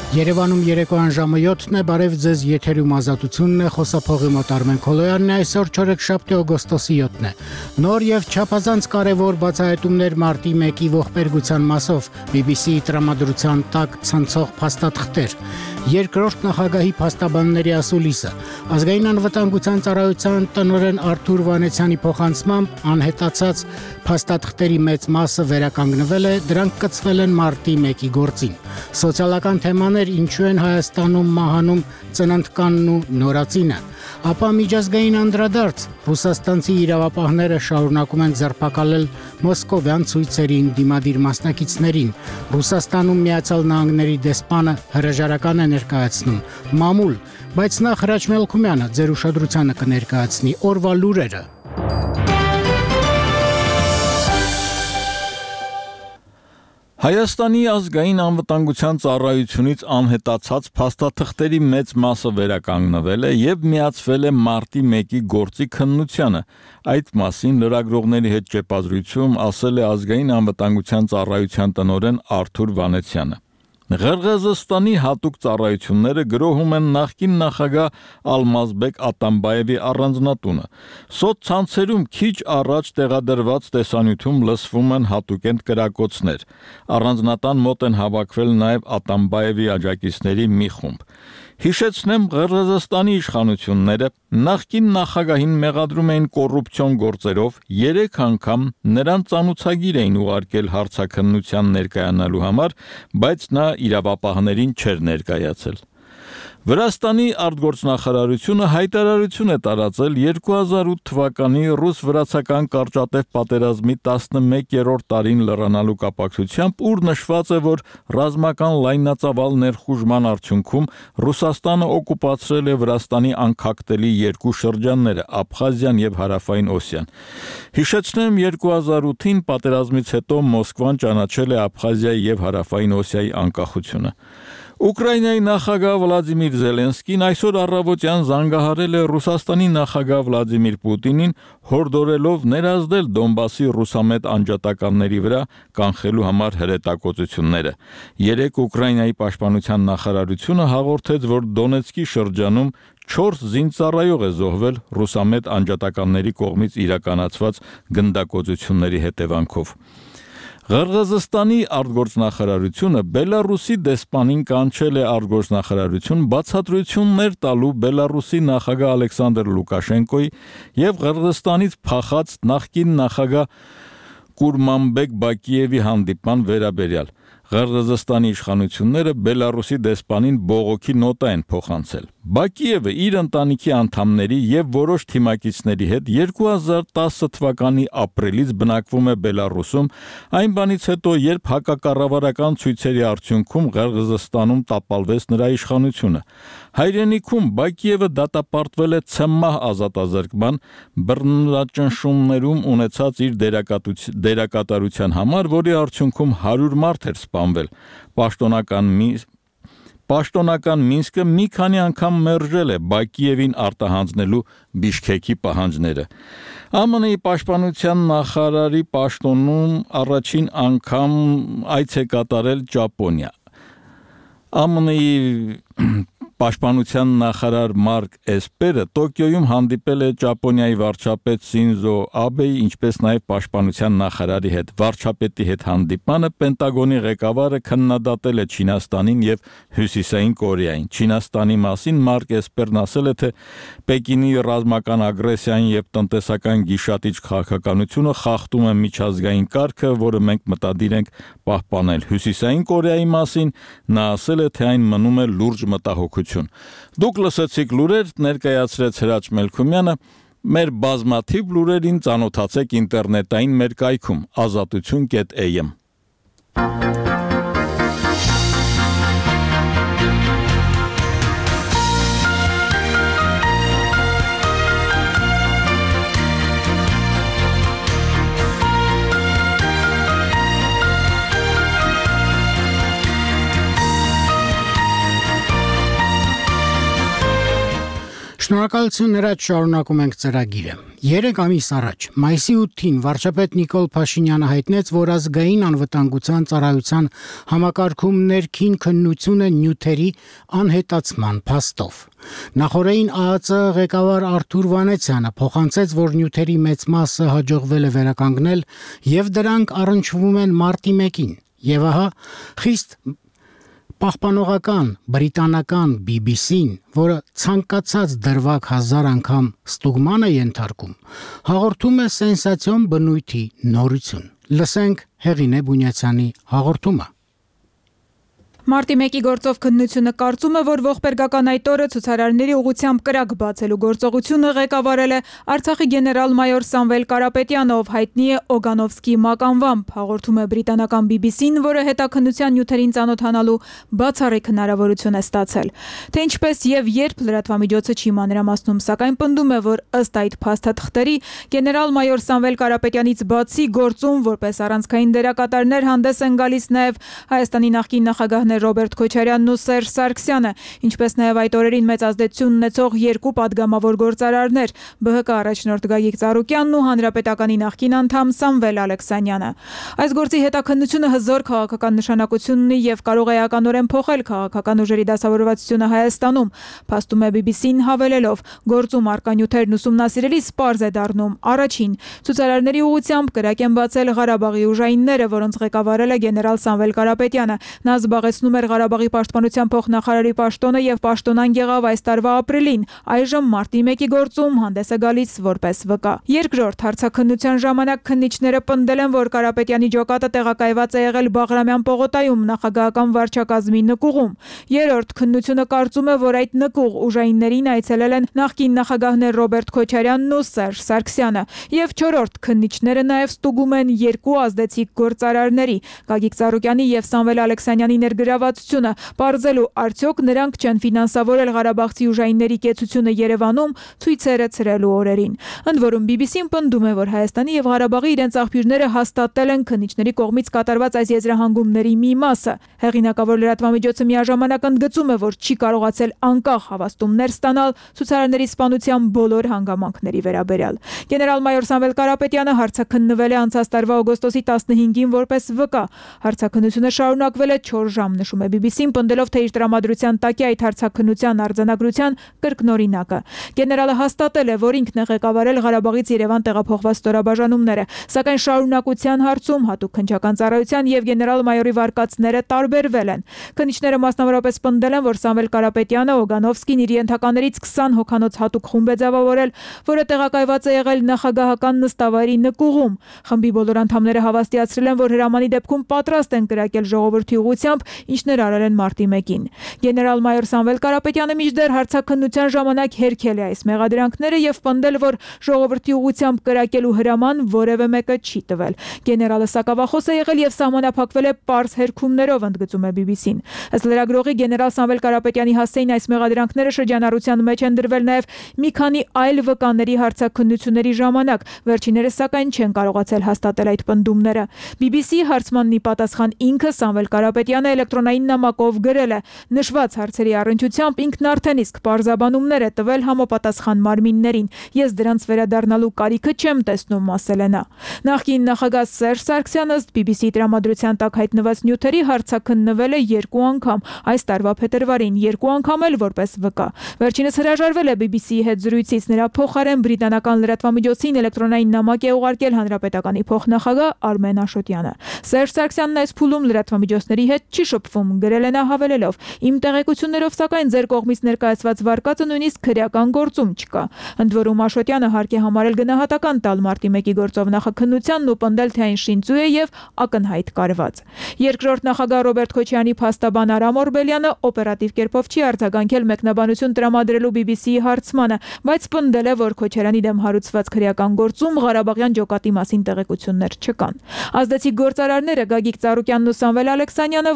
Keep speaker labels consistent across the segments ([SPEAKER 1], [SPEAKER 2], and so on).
[SPEAKER 1] Երևանում երեկոյան ժամը 7-ն է, բարև ձեզ, եթերում ազատությունն է, խոսափողի մոտ Արմեն Քոլոյանն է, այսօր չորեքշաբթի օգոստոսի 7-ն է։ Նոր եւ չափազանց կարևոր բացահայտումներ մարտի 1-ի ողբերգության մասով BBC-ի տրամադրության տակ ցնցող փաստաթղթեր։ Երկրորդ նախագահի փաստաբանների ասուլիսը։ Ազգային անվտանգության ծառայության տնօրեն Արթուր Վանեցյանի փոխանցմամբ անհետացած փաստաթղթերի մեծ մասը վերականգնվել է, դրանք կցվել են մարտի 1-ի գործին։ Սոցիալական թեմաներ ինչու են Հայաստանում մահանում ծննդկանն ու նորածինը, ապա միջազգային անդրադարձ ռուսաստանցի իրավապահները շարունակում են ձերբակալել մոսկովյան ցույցերին դիմադիր մասնակիցներին, Ռուսաստանում Միացյալ Նահանգների դեսպանը հրաժարական է ներկայացնում, մամուլ, բայց նախ Հրաչ Մելքումյանը ձեր ուշադրությանը կներկայացնի օրվա լուրերը։
[SPEAKER 2] Հայաստանի ազգային անվտանգության ծառայությունից անհետացած փաստաթղթերի մեծ մասը վերականգնվել է եւ միացվել է մարտի 1-ի գործի քննությանը։ Այդ մասին լրագրողների հետ ճեպազրույցում ասել է ազգային անվտանգության ծառայության տնօրեն Արթուր Վանեցյանը։ Ղրղըզստանի հատուկ ծառայությունները գրոհում են նախկին նախագահ Ալմազբեկ Ատամբաևի առանձնատունը։ Սոցցանցերում քիչ առաջ տեղադրված տեսանյութում լսվում են հատուկենտ կրակոցներ։ Առանձնատան մոտ են հավաքվել նաև Ատամբաևի աջակիցների մի խումբ։ Հիշեցնեմ, Ղրղըզստանի իշխանությունները նախկին նախագահին մեղադրում էին կոռուպցիոն գործերով, 3 անգամ նրան ծանուցագիր էին ուղարկել հարցաքննության ներկայանալու համար, բայց նա իրավապահներին չէր ներկայացել։ Վրաստանի արտգործնախարարությունը հայտարարություն է տարածել 2008 թվականի ռուս-վրացական կարճատև պատերազմի 11-րդ տարին լրանալու կապակցությամբ, ուր նշված է, որ ռազմական լայնածավալ ներխուժման արդյունքում Ռուսաստանը օկուպացրել է Վրաստանի անքակտելի երկու շրջանները՝ Աբխազիան եւ Հարավային Օսիան։ Հիշեցնեմ, 2008-ին պատերազմից հետո Մոսկվան ճանաչել է Աբխազիայի եւ Հարավային Օսիայի անկախությունը։ Ուկրաինայի նախագահ Վլադիմիր Զելենսկին այսօր առավոտյան զանգահարել է Ռուսաստանի նախագահ Վլադիմիր Պուտինին, հորդորելով ներազդել Դոնբասի ռուսամետ անջատականների վրա կանխելու համար հրետակոծությունները։ Երեկ Ուկրաինայի պաշտպանության նախարարությունը հաղորդեց, որ Դոնեցկի շրջանում 4 զինծառայող է զոհվել ռուսամետ անջատականների կողմից իրականացված գնդակոծությունների հետևանքով։ Ղրղըզստանի արտգործնախարարությունը Բելարուսի դեսպանին կանչել է արտգործնախարարություն բացատրություններ տալու Բելարուսի նախագահ Ալեքսանդր Լուկաշենկոյի եւ Ղրղըզստանից փախած նախկին նախագահ Կուրմանբեկ Բակիևի հանդիպման վերաբերյալ։ Ղրղըզստանի իշխանությունները Բելարուսի դեսպանին բողոքի նոտա են փոխանցել։ Բակիևը իր ընտանիքի անդամների եւ որոշ թիմակիցների հետ 2010 թվականի ապրիլից բնակվում է Բելարուսում, այն բանից հետո, երբ հակակառավարական ցույցերի արդյունքում Ղրղըզստանում տապալվեց նրա իշխանությունը։ Հայրենիքում Բակիևը դատապարտվել է ցմահ ազատազրկման բռնաճնշումներում ունեցած իր դերակատարության համար, որի արդյունքում 100 մարդ էր սպանվել։ Պաշտոնական Մինսկը մի քանի անգամ մերժել է Բակիևին արտահանձնելու Բիշքեկի պահանջները։ ԱՄՆ-ի պաշտպանության նախարարի պաշտոնում առաջին անգամ այց է կատարել Ճապոնիա։ ԱՄՆ-ի պաշտպանության նախարար Մարկ Էսպերը Տոկիոյում հանդիպել է Ճապոնիայի վարչապետ Սինզո Աբեի, ինչպես նաև պաշտպանության նախարարի հետ։ Վարչապետի հետ հանդիպմանը Պենտագոնի ղեկավարը քննադատել է Չինաստանին եւ Հյուսիսային Կորեային։ Չինաստանի մասին Մարկ Էսպերն ասել է, թե Պեկինի ռազմական ագրեսիային եւ տնտեսական գիշատիչ քաղաքականությունը խախտում է միջազգային կարգը, որը մենք մտադիր ենք պահպանել։ Հյուսիսային Կորեայի մասին նա ասել է, թե այն մնում է լուրջ մտահոգություն։ Դուք լսեցիք լուրեր, ներկայացրեց Հրաչ Մելքումյանը, մեր բազմաթիվ լուրերին ծանոթացեք ինտերնետային մեր կայքում azatutun.am։
[SPEAKER 1] Շնորհակալություն նրաջ շարունակում ենք ծրագիրը։ 3 ամիս առաջ, մայիսի 8-ին վարչապետ Նիկոլ Փաշինյանը հայտնեց, որ ազգային անվտանգության ծառայության համակարգում ներքին քննությունը նյութերի անհետացման փաստով։ Նախորդին ԱԱԾ ղեկավար Արթուր Վանեցյանը փոխանցեց, որ նյութերի մեծ մասը հաջողվել է վերականգնել եւ դրանք առնչվում են մարտի 1-ին։ Եվ ահա խիստ պահպանողական բրիտանական BBC-ն, որը ցանկացած դրվագ 1000 անգամ ստուգման է ենթարկում, հաղորդում է սենսացիոն բնույթի նորություն։ Լսենք Հեղինե Բունյացյանի հաղորդումը։
[SPEAKER 3] Մարտի 1-ի գործով քննությունը կարծում է, որ ողբերգական այդ օրը ցուցարարների ուղղությամբ կրակ բացելու գործողությունը ղեկավարել է Արցախի գեներալ-մայոր Սամվել Կարապետյանը, ով հայտնի է Օգանովսկի մականվամբ, հաղորդում է բրիտանական BBC-ն, որը հետաքննության նյութերին ծանոթանալու բացառիկ հնարավորություն է ստացել։ Թե ինչպես եւ երբ լրատվամիջոցը չի մանրամասնում, սակայն պնդում է, որ ըստ այդ փաստաթղթերի գեներալ-մայոր Սամվել Կարապետյանից բացի գործում որպես առանցքային դերակատարներ հանդես են գալիս նաեւ Հայաստանի նախկին նախագահներ Ռոբերտ Քոչարյանն ու Սերժ Սարգսյանը, ինչպես նաև այդ օրերին մեծ ազդեցություն ունեցող երկու падգամավոր գործարարներ՝ ԲՀԿ առաջնորդ Գագիկ Ծառուկյանն ու Հանրապետականի նախկին անդամ Սամվել Ալեքսանյանը։ Այս գործի հետաքննությունը հզոր քաղաքական նշանակություն ունի եւ կարող է էականորեն փոխել քաղաքական ուժերի դասավորվածությունը Հայաստանում, փաստում է BBC-ն հավելելով. գործում առկա նյութերն ուսումնասիրելիս պարզ է դառնում. առաջին, ցուցարարների ուղղությամբ կրակ են բացել Ղարաբաղի ուժայինները, որոնց ղեկավարել է գեներալ Սամվել Կարապետյանը։ Նա զբաղեցնում էր Ղարաբաղի պաշտպանության փոխնախարարի պաշտոնը եւ պաշտոնան եղավ այս տարվա ապրիլին։ Այժմ մարտի 1-ի գործում հանդես է գալիս որպես վկա։ Երկրորդ, հարցաքննության ժամանակ քննիչները պնդել են, որ Կարապետյանի ջոկատը տեղակայված է եղել Բաղրամյան պողոտայում նախագահական վարչակազմի նկուղում։ Երրորդ, քննությունը կարծում է, որ այդ նկուղ ուժայիններին այցելել են նախկին նախագահներ Ռոբերտ Քոչարյանն ու Սերժ Սարգսյանը։ Եվ չորրորդ, քննիչները նաև ստուգում են երկու ազդեցիկ գործարարների՝ Գագիկ Ծառուկյանի եւ Սամվել Ալեքսանյանի ներգրավվածությունը, պարզելու արդյոք նրանք չեն ֆինանսավորել Ղարաբաղցի ուժայինների կեցությունը Երևանում ցույցերը ցրելու օրերին։ Ընդ որում BBC-ն պնդում է, որ Հայաստանի եւ Ղարաբաղի իրենց աղբյուրները հաստատել են քննիչների կողմից կատարված այս եզրահանգումների մի մասը։ Հեղինակավոր լրատվամիջոցը միաժամանակ ընդգծում է, որ չի կարողացել անկախ հավաստումներ ստանալ ցուցարարների սպանության բոլոր հանգամանքների վերաբերյալ։ Գեներալ-մայոր Սամվել Կարապետյանը հարցաքննվել է անցած տարվա օգոստոսի 15-ին որպես վկա։ Հարցաքննությունը շարունակվել է 4 ժամ, նշում է BBC-ն, պնդելով, թե իր տրամադրության տակ է այդ հարցաքննության արձանագրության կրկնօրինակը։ Գեներալը հաստատել է, որ ինքն է ղեկավարել Ղարաբաղից Երևան տեղափոխված ստորաբաժանումները, սակայն շարունակության հարցում հատուկ քննչական ծառայության եւ գեներալ-մայորի վարկածները տարբերվել են։ Քննիչները մասնավորապես պնդել են, որ Սամվել Կարապետյանը Օգանովսկին իր ենթականերից 20 հոգանոց հատուկ խումբ է ձևավորել, որը տեղակայված է եղել նախագահական նստավայրի նկուղում։ Խմբի բոլոր անդամները հավաստիացրել են, որ հրամանի դեպքում պատրաստ են կրակել ժողովրդի ուղղությամբ, ինչներ արել են մարտի 1-ին։ Գեներալ-մայոր Սամվել Կարապետյանը մինչդեռ հարցաքննության ժամանակ հերքել է այս մեղադրանքները եւ պնդել, որ ժողովրդի ուղղությամբ կրակելու հրաման որևէ մեկը չի տվել։ Գեներալը սակավախոս է եղել եւ սահմանափակվել է պարզ հերքումներով, ընդգծում է BBC-ն։ Ըստ լրագրողի գեներալ Սամվել Կարապետյանի հասցեին այս մեղադրանքները շրջանառության մեջ են դրվել նաեւ մի քանի այլ վկաների հարցաքննությունների ժամանակ, վերջիններս սակայն չեն կարողացել հաստատել այդ պնդումները։ BBC-ի հարցմանն ի պատասխան ինքը Սամվել Կարապետյանը էլեկտրոնային նամակով գրել է. նշված հարցերի առնչությամբ ինքն արդեն իսկ պարզաբանումներ է տվել համապատասխան մարմիններին։ Ես դրանց վերադառնալու կարիքը չեմ տեսնում, ասել է նա։ Նախկին նախագահ Սերժ Սարգսյանը ըստ BBC-ի տրամադրության տակ հայտնված նյութերի հարցաքննվել է 2 անգամ, այս տարվա փետրվարին, 2 անգամ էլ որպես վկա։ Վերջինս հրաժարվել է BBC-ի հետ զրույցից, նրա փոխարեն բրիտանական լրատվամիջոցին էլեկտրոնային նամակ է ուղարկել հանրապետականի փոխնախագահ Արմեն Աշոտյանը։ Սերժ Սարգսյանն այս փուլում լրատվամիջոցների հետ չի շփվում, գրել է նա հավելելով. իմ տեղեկություններով սակայն ձեր կողմից ներկայացված վարկածը նույնիսկ քրեական գործում չկա։ Ընդ որում Աշոտյանը հարկ է համարել գնահատական տալ մարտի 1-ի գործով նախաքննությանն ու պնդել, թե այն շինծու է եւ ակնհայտ կարված։ Երկրորդ նախագահ Ռոբերտ Քոչարյանի փաստաբան Արամ Օրբելյանը օպերատիվ կերպով չի արձագանքել մեկնաբանություն տրամադրելու BBC-ի հարցմանը, բայց պնդել է, որ Քոչարյանի դեմ հարուցված քրեական գործում Ղարաբաղյան ջոկատի մասին տեղեկություններ չկան։ Ազդեցիկ գործարարները Գագիկ Ծառուկյանն ու Սամվել Ալեքսանյանը, որոնց անունները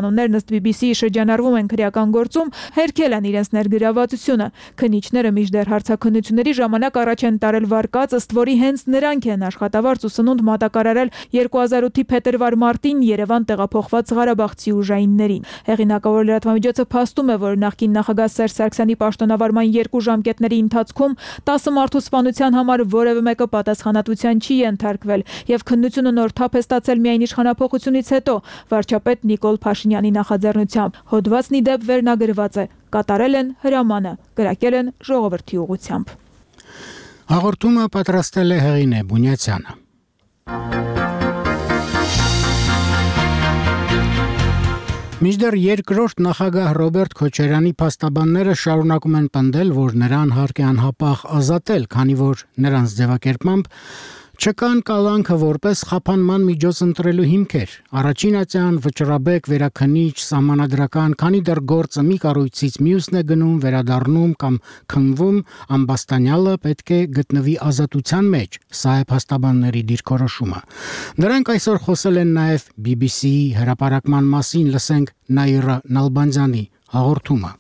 [SPEAKER 3] անուններն ըստ BBC-ի շրջանառվում են քրեական գործում, հերքել են իրենց ներգրավվածությունը։ Քննիչները մինչդեռ հարցաքննությունների ժամանակ առաջ են տարել վարկած, ըստ որի հենց նրանք են աշխատավարձ ու սնունդ մատակարարել 2008-ի փետրվար-մարտին Երևան տեղափոխված ղարաբաղցի ուժայիններին։ Հեղինակավոր լրատվամիջոցը փաստում է, որ նախկին նախագահ Սերժ Սարգսյանի պաշտոնավարման 2 ժամկետների ընթացքում 10 մարդու սպանության համար որևէ մեկը պատասխանատվության չի ենթարկվել, եւ քննությունը նոր թափ է ստացել միայն իշխանափոխությունից հետո, վարչապետ Նիկոլ Փաշինյանի նախաձեռնությամբ։ Հոդվածն ի դեպ վերնագրված է. կատարել են հրամանը, կրակել են ժողովրդի ուղղությամբ։
[SPEAKER 1] Հաղորդումը պատրաստել է Հեղինե Բունյացյանը։ Մինչդեռ երկրորդ նախագահ Ռոբերտ Քոչարյանի փաստաբանները շարունակում են պնդել, որ նրան հարկ է անհապաղ ազատել, քանի որ նրանց ձևակերպմամբ չկան կալանքը որպես խափանման միջոց ընտրելու հիմքեր։ Առաջին ատյան վճռաբեկ, վերաքնիչ, սահմանադրական, քանի դեռ գործը մի կառույցից մյուսն է գնում, վերադառնում կամ քննվում, ամբաստանյալը պետք է գտնվի ազատության մեջ։ Սա է փաստաբանների դիրքորոշումը։ Նրանք այսօր խոսել են նաև BBC-ի հրապարակման մասին, լսենք Նաիրա Նալբանդյանի հաղորդումը։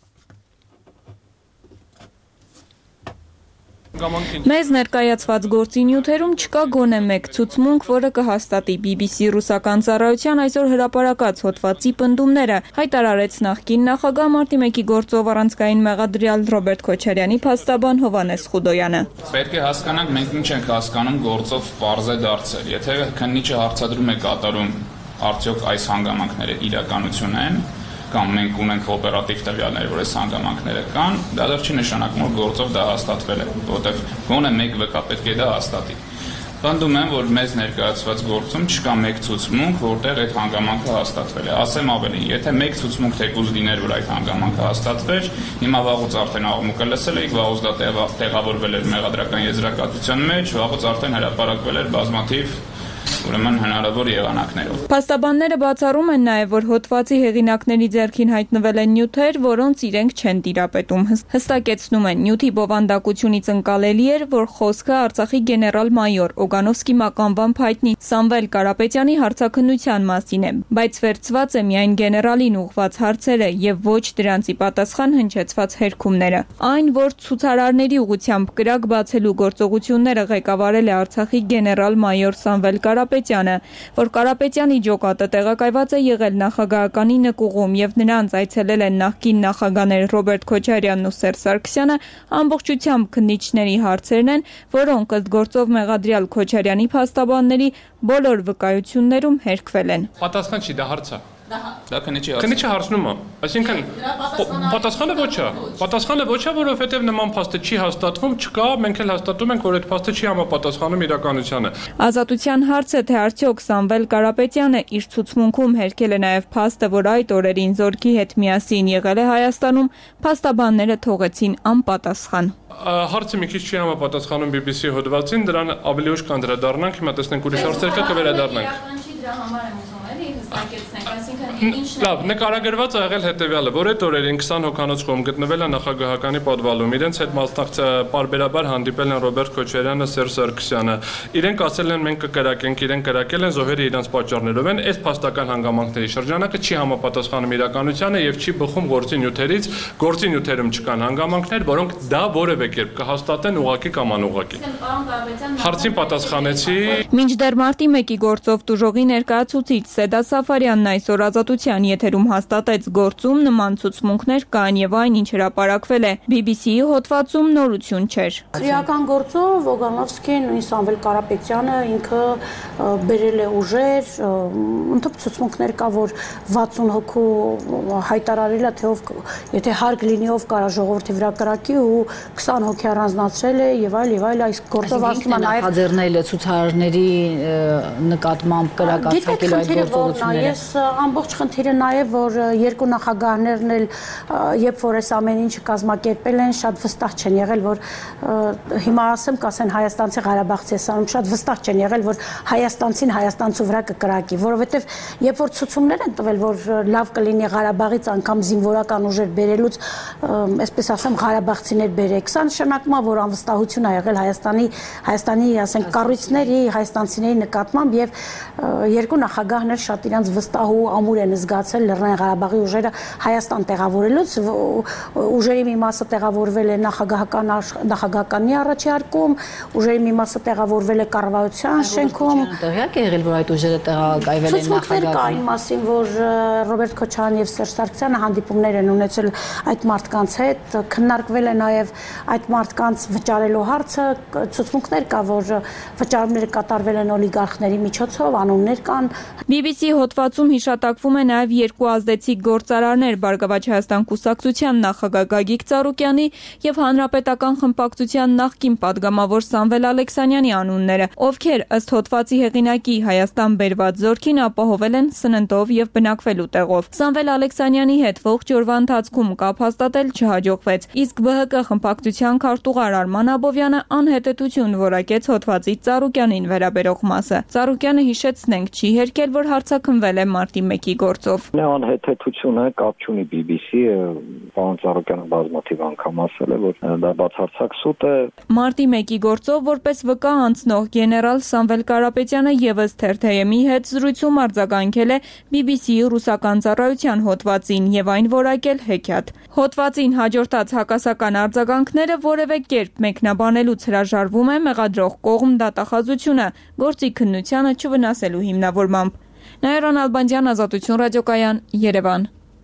[SPEAKER 4] Մեզ ներկայացված գործի նյութերում չկա գոնե մեկ ցուցմունք, որը կհաստատի BBC ռուսական ծառայության այսօր հրապարակած հոդվածի պնդումները, հայտարարեց նախկին նախագահ մարտի 1-ի գործով առանցքային մեղադրյալ Ռոբերտ Քոչարյանի փաստաբան Հովհաննես Խուդոյանը։
[SPEAKER 5] Պետք է հասկանանք, մենք ինչ ենք հասկանում գործով պարզ է դարձել։ Եթե քննիչը հարցադրում է կատարում, արդյոք այս հանգամանքները իրականություն են, կամ մենք ունենք օպերատիվ տվյալներ, որ այս հանգամանքները կան, դա դեռ չի նշանակում, որ գործով դա հաստատվել է, որտեղ գոնե մեկ վկա պետք է դա հաստատի։ Պնդում եմ, որ մեզ ներկայացված գործում չկա մեկ ցուցմունք, որտեղ այդ հանգամանքը հաստատվել է։ Ասեմ ավելին, եթե մեկ ցուցմունք թեկուզ լիներ, որ այդ հանգամանքը հաստատվեր, հիմա վաղուց արդեն աղմուկը լսել էիք, վաղուց դա տեղավորվել էր մեղադրական եզրակացության մեջ, վաղուց արդեն հրապարակվել էր բազմաթիվ ուրեմն հնարավոր եղանակներով։
[SPEAKER 4] Փաստաբանները բացառում են նաև, որ հոդվածի հեղինակների ձեռքին հայտնվել են նյութեր, որոնց իրենք չեն տիրապետում։ Հստակեցնում են, նյութի բովանդակությունից ընկալելի էր, որ խոսքը Արցախի գեներալ-մայոր Օգանովսկի մականվամբ հայտնի Սամվել Կարապետյանի հարցաքննության մասին է, բայց վերցված է միայն գեներալին ուղղված հարցերը եւ ոչ դրանցի պատասխան հնչեցված հերքումները։ Այն, որ ցուցարարների ուղղությամբ կրակ բացելու գործողությունները ղեկավարել է Արցախի գեներալ-մայոր Սամվել Կարապետյանը, որ Կարապետյանի ջոկատը տեղակայված է եղել նախագահականի նկուղում եւ նրանց այցելել են նախկին նախագահներ Ռոբերտ Քոչարյանն ու Սերժ Սարգսյանը, ամբողջությամբ քննիչների հարցերն են, որոնք ըստ գործով մեղադրյալ Քոչարյանի փաստաբանների բոլոր վկայություններում հերքվել են։
[SPEAKER 6] Պատասխան չի, դա հարց է։
[SPEAKER 5] Դա քննիչի
[SPEAKER 6] հարցնում է, այսինքն պատասխանը ոչ է։ Պատասխանը ոչ է, որովհետև նման փաստը չի հաստատվում, չկա, մենք էլ հաստատում ենք, որ այդ փաստը չի համապատասխանում իրականությանը։
[SPEAKER 4] Ազատության հարցը, թե արդյոք Սամվել Կարապետյանը իր ցուցմունքում հերքել է նաև փաստը, որ այդ օրերին Զորքի հետ միասին եղել է Հայաստանում, փաստաբանները թողեցին անպատասխան։
[SPEAKER 6] Հարցը մի քիչ չի համապատասխանում BBC հոդվածին, դրան ավելի ուշ կանդրադառնանք, հիմա տեսնենք ուրիշ հարցեր կա կվերադառնանք։ Լավ, նկարագրված ա եղել հետևյալը, որ այդ օրերին 20 հոգանոց խումբ գտնվել է նախագահականի պատվալում, իրենց հետ պարբերաբար հանդիպել են Ռոբերտ Քոչարյանը, Սերժ Սարգսյանը, իրենք ասել են մենք կկրակենք, իրենք կրակել են, զոհերը իրենց պատճառներով են, այս փաստական հանգամանքների շրջանակը չի համապատասխանում իրականությանը եւ չի բխում գործի նյութերից, գործի նյութերում չկան հանգամանքներ, որոնք դա որևէ կերպ կհաստատեն ուղղակի կամ անուղղակի։ Հարցին պատասխանեցի։
[SPEAKER 4] Մինչդեռ մարտի 1-ի գործով տուժողի ներկայացուցիչ Սեդա Սաֆարյանն այսօր Ազատության եթերում հաստատեց գործում նման ցուցմունքներ կան եւ այն ինչ հրապարակվել է BBC-ի հոդվածում նորություն չէր։
[SPEAKER 7] Քրեական գործով Օգանովսկին ու Սամվել Կարապետյանը ինքը բերել է ուժեր, ընդհանուր ցուցմունքներ կա, որ 60 հոգու հայտարարել է, թե ով եթե հարկ լինի ով կարա ժողովրդի վրա կրակի ու 20 հոգի առանձնացրել է եւ այլ այս գործով ասում է նաեւ
[SPEAKER 8] հաջերնել է ցուցարարների նկատմամբ կրակացակել այդ գործողությունները։
[SPEAKER 7] Ես ամբողջ խնդիրը նաեւ որ երկու նախագահներն էլ երբ որ այս ամեն ինչը կազմակերպել են շատ վստահ չեն եղել որ հիմա ասեմ կասեն հայաստանցի Ղարաբաղցի ասում շատ վստահ չեն եղել որ հայաստանցին հայաստանցու վրա կկրակի որովհետեւ երբ որ ցուցումներ են տվել որ լավ կլինի Ղարաբաղից անգամ զինվորական ուժեր բերելուց այսպես ասեմ Ղարաբաղցիներ բերեք սա նշանակում է որ անվստահություն ա եղել Հայաստանի ասենք կառույցների հայաստանցիների նկատմամբ եւ երկու նախագահներ շատ իրենց վստահ ու ամուր են զգացել Լեռնային Ղարաբաղի ուժերը Հայաստան տեղավորելուց, ուժերի մի մասը տեղավորվել է նախագահականի առաջարկում, ուժերի մի մասը տեղավորվել է կառավարության շենքում։
[SPEAKER 8] Տեղյակ է եղել, որ այդ ուժերը տեղակայվել են նախագահական։
[SPEAKER 7] Մասին, որ Ռոբերտ Քոչարյանը եւ Սերժ Սարգսյանը հանդիպումներ են ունեցել այդ մարդկանց հետ, քննարկվել է նաեւ այդ մարդկանց վճարելու հարցը, ցուցմունքներ կա, որ վճարումները կատարվել են օլիգարխների միջոցով, անուններ կան։
[SPEAKER 4] BBC հոդվածում հիշատակվում է նաեւ երկու ազդեցիկ գործարարներ Բարգավաճ Հայաստան կուսակցության նախագահ Գագիկ Ծառուկյանի եւ Հանրապետական խմբակցության նախկին падգամավոր Սամվել Ալեքսանյանի անունները, ովքեր ըստ հոդվածի հեղինակի Հայաստան բերված զորքին ապահովել են սննդով եւ բնակվելու տեղով։ Սամվել Ալեքսանյանի հետ ողջ օրվա ընթացքում կապ հաստատել չհաջողվեց, իսկ ԲՀԿ խմբակցության քարտուղար Արման Աբովյանը անհետեցություն որակեց հոդվածի Ծառուկյանին վերաբերող մասը։ Ծառուկյանը հիշեցնենք չի հերքել, որ հարցաքնվել է մարտի 1-ի գործով։
[SPEAKER 9] Անհետեցությունը կապ չունի BBC-ը, պարոն Ծառուկյանը բազմաթիվ անգամ ասել է, որ դա բացարձակ սուտ է։
[SPEAKER 4] Մարտի 1-ի գործով որպես վկա անցնող գեներալ Սամվել Կարապետյանը եւս Թերթեյեմի հետ զրույցում արձագանքել է BBC-ի ռուսական ծառայության հոդվածին եւ այն որակել հեքիաթ։ Հոդվածին հաջորդած հակասական արձագանքները որևէ կերպ մեկնաբանելուց հրաժարվում է մեղադրող կողմ դատախազությունը գործի քննությանը չվնասելու հիմնավորմամբ։ Նաիրա Նալբանդյան, Ազատություն ռադիոկայան, Երևան։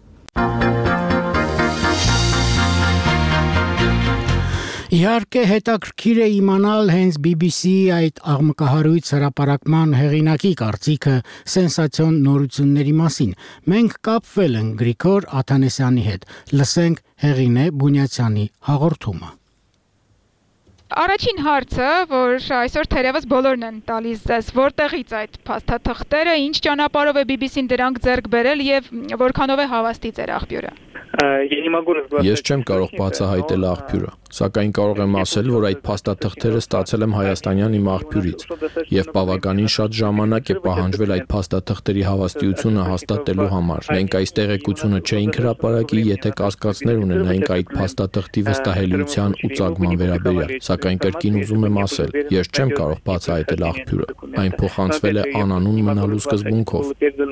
[SPEAKER 1] Իհարկե հետաքրքիր է իմանալ հենց BBC-ի այդ աղմկահարույց հրապարակման հեղինակի կարծիքը սենսացիոն նորությունների մասին։ Մենք կապվել ենք Գրիգոր Աթանեսյանի հետ։ Լսենք Հեղինե Բունյացյանի հաղորդումը։
[SPEAKER 3] Առաջին հարցը, որ այսօր թերևս բոլորն են տալիս ձեզ, որտեղից այդ փաստաթղթերը, ինչ ճանապարհով է BBC-ն դրանք ձեռք բերել եւ որքանով է հավաստի ձեր աղբյուրը։
[SPEAKER 10] Ես չեմ կարող բացահայտել աղբյուրը, սակայն կարող եմ ասել, որ այդ փաստաթղթերը ստացել եմ հայաստանյան իմ աղբյուրից եւ բավականին շատ ժամանակ է պահանջվել այդ փաստաթղթերի հավաստիությունը հաստատելու համար։ Մենք այս տեղեկությունը չէինք հրապարակի, եթե կասկածներ ունենայինք այդ փաստաթղթի վստահելիության ու ծագման վերաբերյալ, սակայն կրկին ուզում եմ ասել, ես չեմ կարող բացահայտել աղբյուրը, այն փոխանցվել է անանուն մնալու սկզբունքով։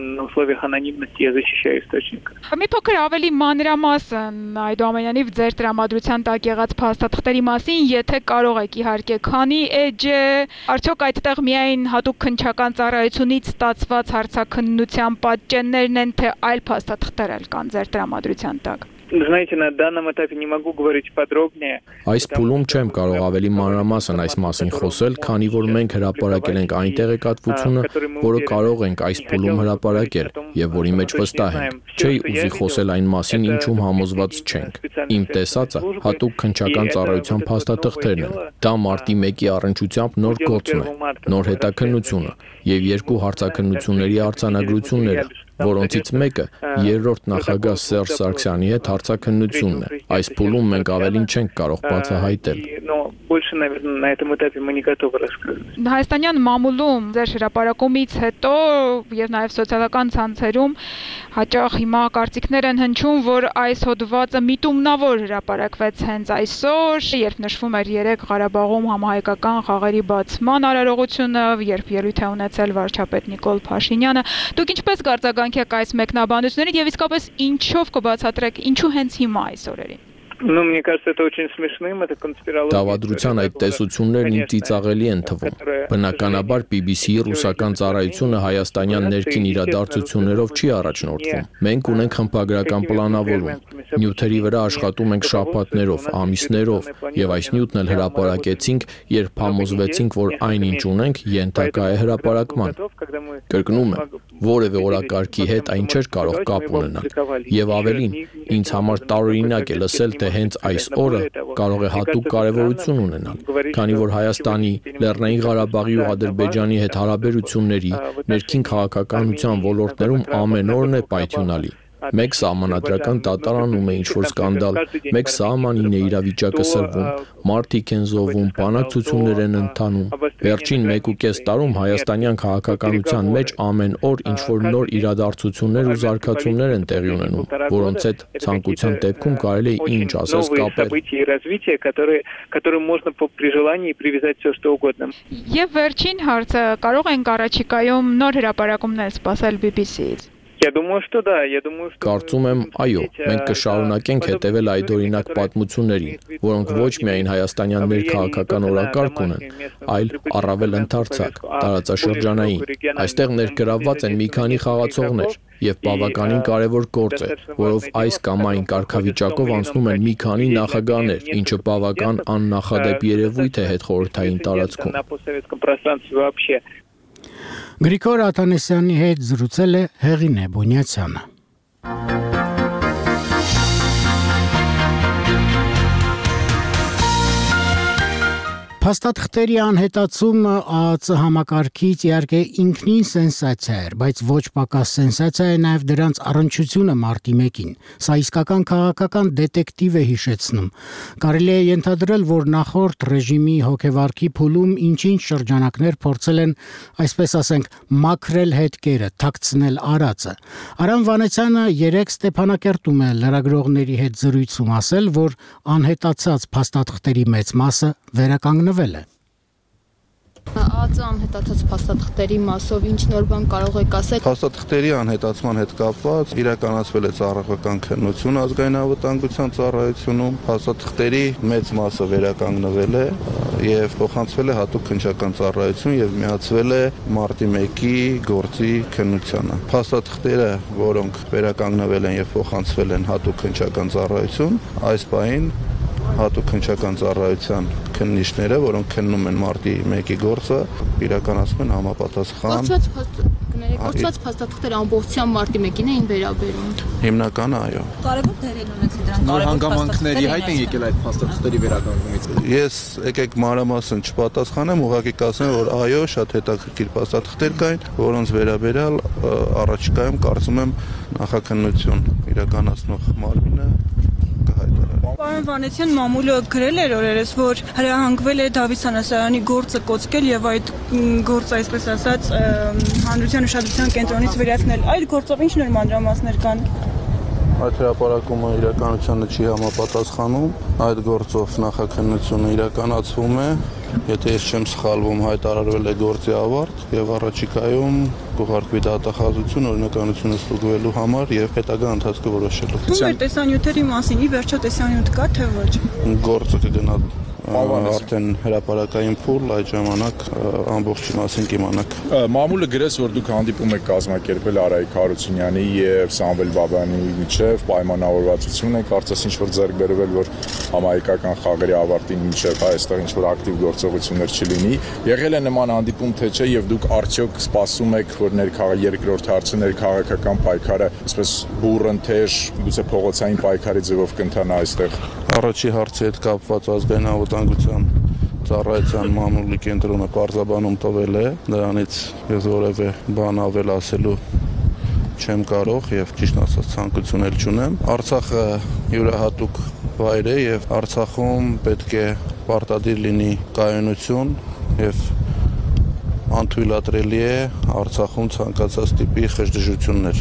[SPEAKER 3] Մի փոքր ավելի մանրամասն այդուամենայնիվ ձեր տրամադրության տակ եղած փաստաթղթերի մասին, եթե կարող եք իհարկե, քանի էջ է, արդյոք այդտեղ միայն հատուկ քննչական ծառայությունից ստացված հարցաքննության պատճեններն են, թե այլ փաստաթղթեր էլ կան ձեր տրամադրության տակ։
[SPEAKER 10] Знаете, на данном этапе не могу говорить подробнее. Այս փուլում չեմ կարող ավելի մանրամասն այս մասին խոսել, քանի որ մենք հրապարակել ենք այն տեղեկատվությունը, որը կարող ենք այս փուլում հրապարակել եւ որի մեջ վստահ ենք։ Չէի ուզի խոսել այն մասին, ինչում համոզված չենք։ Իմ տեսածը հատուկ քննչական ծառայության փաստաթղթերն են։ Դա մարտի 1-ի առնչությամբ նոր գործն է, նոր հետաքննությունը եւ երկու հարցաքննությունների արձանագրությունները, որոնցից մեկը երրորդ նախագահ Սերժ Սարգսյանի հետ հարցաքննությունն է։ Այս փուլում մենք ավելին չենք կարող բացահայտել։
[SPEAKER 3] Հայաստանյան մամուլում ձեր հրապարակումից հետո եւ նաեւ սոցիալական ցանցերում հաճախ հիմա կարծիքներ են հնչում, որ այս հոդվածը միտումնավոր հրապարակվեց հենց այսօր, երբ նշվում էր 3 Ղարաբաղում համահայկական խաղերի բացման արարողությունը, երբ ելույթ է ունեցել վարչապետ Նիկոլ Փաշինյանը։ Դուք ինչպես կարձագանքեք այս մեկնաբանություններին եւ իսկապես ինչով կբացատրեք, ինչու հենց հիմա այս օրերին։
[SPEAKER 10] Ну, мне кажется, это очень смешным, это конспирология. Դավադրության այդ տեսություններն ինձ ծիծաղելի են թվում։ Բնականաբար BBC-ի ռուսական ծառայությունը հայաստանյան ներքին իրադարձություններով չի առաջնորդվում։ Մենք ունենք խմբագրական պլանավորում։ Նյութերի վրա աշխատում ենք շաբաթներով, ամիսներով, եւ այս նյութն էլ հրապարակեցինք, երբ համոզվեցինք, որ այն ինչ ունենք ենթակա է հրապարակման։ Կրկնում եմ, որևէ օրակարգի հետ այն չէր կարող կապ ունենալ։ Եվ ավելին, ինձ համար տարօրինակ է լսել, թե հենց այս օրը կարող է հատուկ կարևորություն ունենալ, քանի որ Հայաստանի, Լեռնային Ղարաբաղի ու Ադրբեջանի հետ հարաբերությունների, ներքին քաղաքականության ոլորտներում ամեն օրն է պայթյունալի։ Մեկ սահմանադրական դատարանում է ինչ-որ սկանդալ, մեկ սահմանին է իրավիճակը սրվում, մարդիկ են զոհվում, բանակցություններ են ընթանում։ Վերջին 1.5 տարում հայաստանյան քաղաքականության մեջ ամեն օր ինչ-որ նոր իրադարձություններ ու զարգացումներ են տեղի ունենում, որոնց հետ ցանկության դեպքում կարելի է ինչ ասես կապել։
[SPEAKER 3] Եվ վերջին հարցը, կարող ենք առաջիկայում նոր հրապարակումներ սպասել BBC-ից։
[SPEAKER 10] Կարծում եմ, այո, մենք կշարունակենք հետևել այդօրինակ պատմություններին, որոնք ոչ միայն հայաստանյան ներքաղաքական օրակարգ ունեն, այլ առավել ընդարձակ, տարածաշրջանային։ Այստեղ ներգրավված են մի քանի խաղացողներ, եւ բավականին կարեւոր գործ է, որով այս կամ այն կարգավիճակով անցնում են մի քանի նախագահներ, ինչը բավական աննախադեպ երևույթ է հետխորհրդային տարածքում։
[SPEAKER 1] Գրիգոր Աթանեսյանի հետ զրուցել է Հեղինե Բունյացյանը։ Փաստաթղթերի անհետացումը ԱԱԾ համակարգից իհարկե ինքնին սենսացիա էր, բայց ոչ պակաս սենսացիա է նաև դրանց առնչությունը մարտի 1-ին։ Սա իսկական քաղաքական դետեկտիվ է հիշեցնում։ Կարելի է ենթադրել, որ նախորդ ռեժիմի հոգեվարքի փուլում ինչ-ինչ շրջանակներ փորձել են, այսպես ասենք, մաքրել հետքերը, թաքցնել արածը։ Արամ Վանեցյանը երեկ Ստեփանակերտում է լրագրողների հետ զրույցում ասել, որ անհետացած փաստաթղթերի մեծ մասը վերականգնվել է։
[SPEAKER 8] ԱԱԾ անհետացած փաստաթղթերի մասով ինչ նոր բան կարող եք ասել։
[SPEAKER 11] Փաստաթղթերի անհետացման հետ կապված իրականացվել է ծառայական քննություն ազգային անվտանգության ծառայությունում, փաստաթղթերի մեծ մասը վերականգնվել է եւ փոխանցվել է հատուկ քննչական ծառայություն եւ միացվել է մարտի 1-ի գործի քննությանը։ Փաստաթղթերը, որոնք վերականգնվել են եւ փոխանցվել են հատուկ քննչական ծառայություն, այս պահին հատուկ քննչական ծառայության քննիչները, որոնք քննում են մարտի 1-ի գործը, իրականացնում են համապատասխան։
[SPEAKER 8] Կորցված փաստաթղթերը ամբողջությամբ մարտի 1-ին էին վերաբերում։
[SPEAKER 11] Հիմնականը այո։
[SPEAKER 12] Կարևոր դեր են ունեցել դրանք։
[SPEAKER 13] Նոր հանգամանքների հայտ են եկել այդ փաստաթղթերի վերականգնումից։
[SPEAKER 11] Ես եկեք մանրամասն չպատասխանեմ, ուղղակի կասեմ, որ այո, շատ հետաքրքիր փաստաթղթեր կային, որոնց վերաբերյալ առաջիկայում կարծում եմ նախաքննություն իրականացնող մարմինը կհայտարարի։
[SPEAKER 12] Պարոն Վանեցյան, մամուլը գրել էր օրերս, որ հրահանգվել է Դավիթ Սանասարյանի գործը կոծկել եւ այդ գործը, այսպես ասած, հանրության ուշադրության կենտրոնից վերացնել։ Այդ գործով ինչ նոր մանրամասներ կան։
[SPEAKER 11] Այդ հրապարակումը իրականությանը չի համապատասխանում, այդ գործով նախաքննությունը իրականացվում է, եթե ես չեմ սխալվում, հայտարարվել է գործի ավարտ եւ առաջիկայում կուղարկվի դատախազություն օրինականությունը ստուգվելու համար եւ հետագա ընթացքը որոշելու։
[SPEAKER 12] Ո՞ւր տեսանյութերի մասին ի վերջո տեսանյութ կա թե ոչ։
[SPEAKER 11] Գործը կգնա արդեն հրապարակային փուլ, այդ ժամանակ ամբողջի մասին կիմանաք։
[SPEAKER 14] Մամուլը գրեց, որ դուք հանդիպում եք կազմակերպել Արայիկ Հարությունյանի եւ Սամվել Բաբայանի միջեւ պայմանավորվածություն եք, կարծես ինչ որ ձեռք բերվել, որ համահայկական խաղերի ավարտին միջեւ այստեղ ինչ որ ակտիվ գործողություններ չլինի։ Եղել է նման հանդիպում թե չէ եւ դուք արդյոք սպասում եք, որ երկրորդ հարցը ներքաղաքական պայքարը, այսպես բուրընդեж, գուցե փողոցային պայքարի ձևով կընթանա այստեղ։
[SPEAKER 11] Առաջի հարցի հետ կապված ազգային անվտանգության ծառայության մամուլի կենտրոնը պարզաբանում տվել է, դրանից ես որևէ բան ավել ասելու չեմ կարող եւ ճիշտ ասած ցանկություն էլ չունեմ։ Արցախը յուրահատուկ վայր է եւ Արցախում պետք է պարտադիր լինի կայունություն եւ անթույլատրելի է Արցախում ցանկացած տիպի խժդժություններ,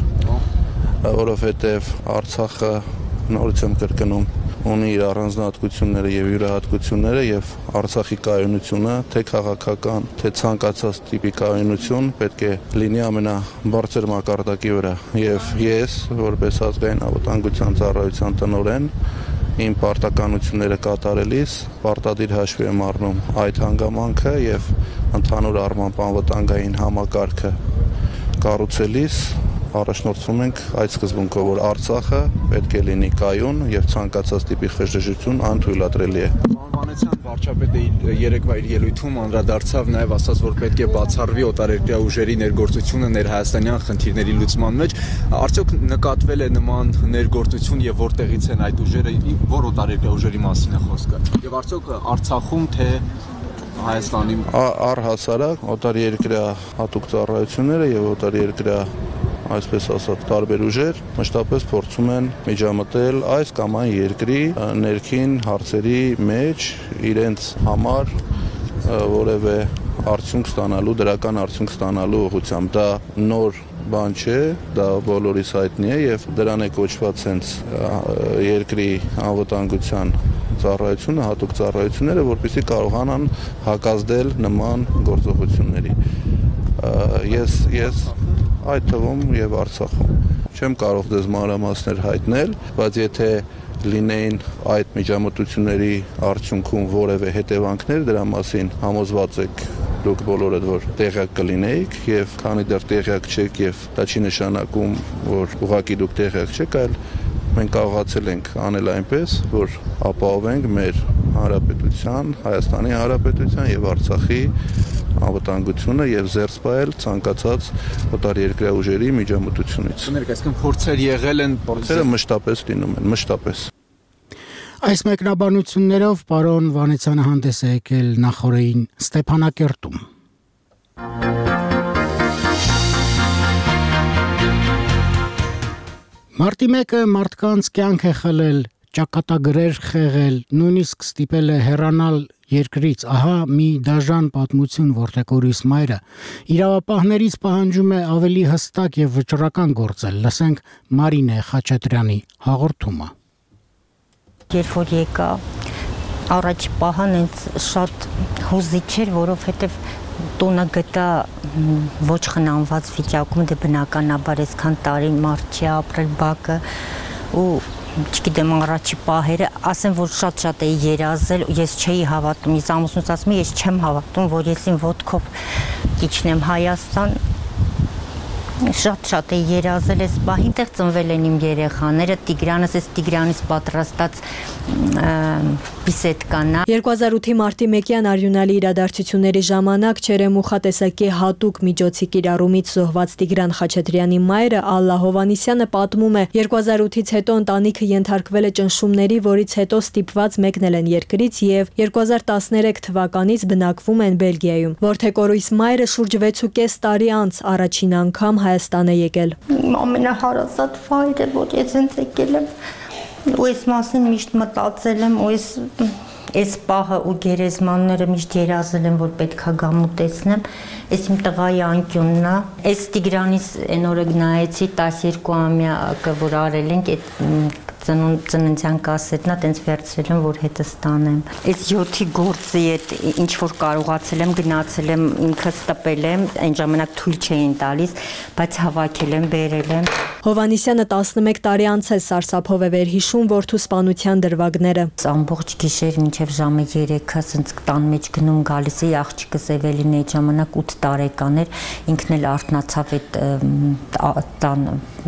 [SPEAKER 11] որովհետեւ Արցախը նորից եմ կրկնում ունի իր առանձնահատկությունները եւ յուրահատկությունները եւ Արցախի կայունությունը, թե քաղաքական, թե ցանկացած տիպի կայունություն պետք է լինի ամենաբարձր մակարդակի վրա։ Եվ ես, որպես ազգային անվտանգության ծառայության տնօրեն, իմ պարտականությունները կատարելիս պարտադիր հաշվի եմ առնում այդ հանգամանքը եւ ընդհանուր առմամբ անվտանգային համակարգը կառուցելիս առաջնորդվում ենք այդ սկզբունքով, որ Արցախը պետք է լինի կայուն եւ ցանկացած տիպի խժդժություն անթույլատրելի է։
[SPEAKER 13] Վանեցյան վարչապետը երեկվա իր ելույթում անդրադարձավ նաեւ ասաց, որ պետք է բացառվի օտարերկրյա ուժերի ներգործությունը ներհայաստանյան խնդիրների լուծման մեջ։ Արդյոք նկատվել է նման ներգործություն եւ որտեղից են այդ ուժերը, որ օտարերկրյա ուժերի մասին է խոսքը։ Եվ արդյոք Արցախում թե Հայաստանի
[SPEAKER 11] առհասարակ օտարերկրյա հատուկ ծառայությունները եւ օտարերկրյա այսպես ասած, տարբեր ուժեր մշտապես փորձում են միջամտել այս կամ այն երկրի ներքին հարցերի մեջ իրենց համար որևէ արդյունք ստանալու, դրական արդյունք ստանալու ուղղությամբ։ Դա նոր բան չէ, դա բոլորիս հայտնի է եւ դրան է կոչված հենց երկրի անվտանգության ծառայությունը, հատուկ ծառայությունները, որպեսզի կարողանան հակազդել նման գործողությունների։ Ես այդ թվում եւ Արցախում չեմ կարող դες մանրամասներ հայտնել, բայց եթե լինեին այդ միջամտությունների արդյունքում որևէ հետևանքներ, դրա մասին համոզված եք դուք բոլորդ, որ տեղյակ կլինեիք եւ քանի դեռ տեղյակ չեք եւ դա չի նշանակում, որ ուղղակի դուք տեղյակ չեք, այլ մենք կարողացել ենք անել այնպես, որ ապահովենք մեր հանրապետության, Հայաստանի Հանրապետության եւ Արցախի անվտանգությունը եւ զերծ պահել ցանկացած օտարերկրյա ուժերի միջամտությունից։
[SPEAKER 13] Ներկայացնում փորձեր եղել են,
[SPEAKER 11] փորձերը մշտապես լինում են, մշտապես։
[SPEAKER 1] Այս մեկնաբանություններով պարոն Վանեցյանը հանդես է եկել նախորդին Ստեփանակերտում։ Մարտի 1-ը մարդկանց կյանք է խլել, ճակատագրեր խեղել, նույնիսկ ստիպել է հեռանալ երկրից։ Ահա մի դաժան պատմություն, որտեղ Կորիս մայրը իրավապահներից պահանջում է ավելի հստակ եւ վճռական գործել։ Լսենք Մարինե Խաչատրյանի հաղորդումը։
[SPEAKER 15] Երբ որ եկա, առաջ պահան ինձ շատ հուզիչ էր, որովհետև տունը գտա ոչ խնամված վիճակում, դե բնականաբար այսքան տարի մարդ չի ապրել բակը ու չգիտեմ առաջի պահերը, ասեմ որ շատ էի երազել, ես չէի հավատում, ես ամուսնուս ասում եմ, ես չեմ հավատում, որ ես իմ ոտքով իջնեմ Հայաստան, շատ էի երազել, այս պահին տեղ ծնվել են իմ երեխաները, Տիգրանից պատրաստած բիսեդկանա։
[SPEAKER 16] 2008-ի մարտի 1-յան արյունալի իրադարձությունների ժամանակ Չերեմուխա տեսակի հատուկ միջոցի կիրառումից զոհված Տիգրան Խաչատրյանի մայրը Ալլա Հովանիսյանը պատմում է, 2008-ից հետո ընտանիքը ենթարկվել է ճնշումների, որից հետո ստիպված մեկնել են երկրից եւ 2013 թվականից բնակվում են Բելգիայում, որտեղ Կորույս մայրը շուրջ 6.5 տարի անց առաջին անգամ Հայաստան է եկել։
[SPEAKER 15] Ամենահարազատ վայրը, որ ես ինձ եկել եմ, ու այս մասին միշտ մտածել եմ, ու այս պահը ու գերեզմանները միշտ երազել եմ, որ պետքա գամ ու տեսնեմ, այս իմ տղայի անկյունն է, այս Տիգրանից այն օրը նայեցի 12-ամյակը, որ արել ենք, այդ ծննդյան կասետն է, տենց վերցրել եմ, որ հետս տանեմ։ Այս 7-ի գործի հետ ինչ որ կարողացել եմ, գնացել եմ, ինքս տպել եմ, այն ժամանակ թույլ չէին տալիս, բայց հավաքել եմ, բերել եմ։
[SPEAKER 16] Հովանիսյանը 11 տարի անց է սարսափով է վերհիշում որդու սպանության դրվագները։
[SPEAKER 15] Ամբողջ գիշեր մինչև ժամը 3-ը սենց տան մեջ գնում գալիս էի, աղջիկս Էվելին այդ ժամանակ 8 տարեկան էր, ինքն էլ արթնացավ այդ տան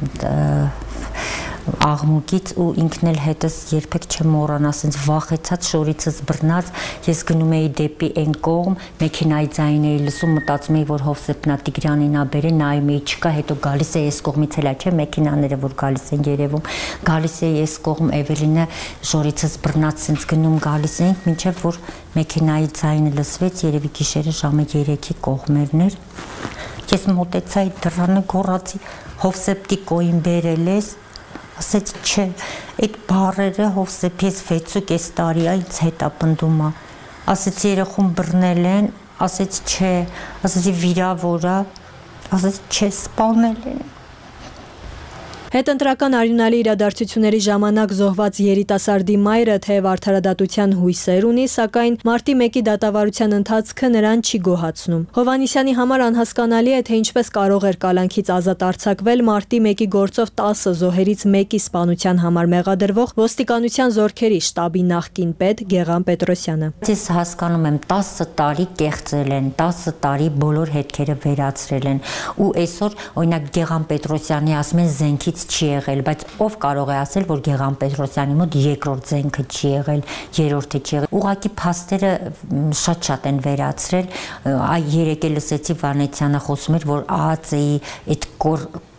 [SPEAKER 15] աղմուկից ու ինքն էլ հետս երբեք չեմ մոռանա, ասենց վախեցած շորիցս բռնած, ես գնում էի դեպի այն կողմ, մեքենայի ձայն էի լսում, մտածում էի, որ Հովսեփնա Տիգրանին ա բերել, նայում էի չկա, հետո գալիս է այս կողմից էլ չէ, մեքենաները որ գալիս են երևում, գալիս էի այս կողմ, Էվելինը շորիցս բռնած սենց գնում գալիս էինք, մինչև որ մեքենայի ձայնը լսվեց, երևի գիշերը ժամը 3-ի կողմերն էր։ Ես մոտեցա այդ դռանը, գոռացի, Հովսեփ Տիկոին բերել ես, ասեց չէ, այդ բառերը Հովսեփ ես 6.5 տարի ինձ հետա պնդում է, ասեց երեխուն բռնել են, ասեց չէ, ասեցի վիրավոր է, ասեց չէ, սպանել են։
[SPEAKER 16] Հետընտրական արյունալի իրադարձությունների ժամանակ զոհված երիտասարդի մայրը թեև արդարադատության հույսեր ունի, սակայն մարտի 1-ի դատավարության ընթացքը նրան չի գոհացնում։ Հովանիսյանի համար անհասկանալի է, թե ինչպես կարող էր կալանքից ազատ արձակվել մարտի 1-ի գործով 10 զոհերից մեկի սպանության համար մեղադրվող ոստիկանության զորքերի շտաբի նախկին պետ Գեղամ Պետրոսյանը։
[SPEAKER 15] Ես հասկանում եմ 10 տարի կեղծել են, 10 տարի բոլոր հետքերը վերացրել են ու այսօր օրինակ Գեղամ Պետրոսյանի ասում են զենքից չի եղել, բայց ով կարող է ասել, որ Գեղամ Պետրոսյանի մոտ երկրորդ զենքը չի եղել, երրորդը չի եղել։ Ուղղակի փաստերը շատ են վերացրել։ Երեկ էլ լսեցի Վանեցյանը խոսում էր, որ ԱԱԾ-ի այդ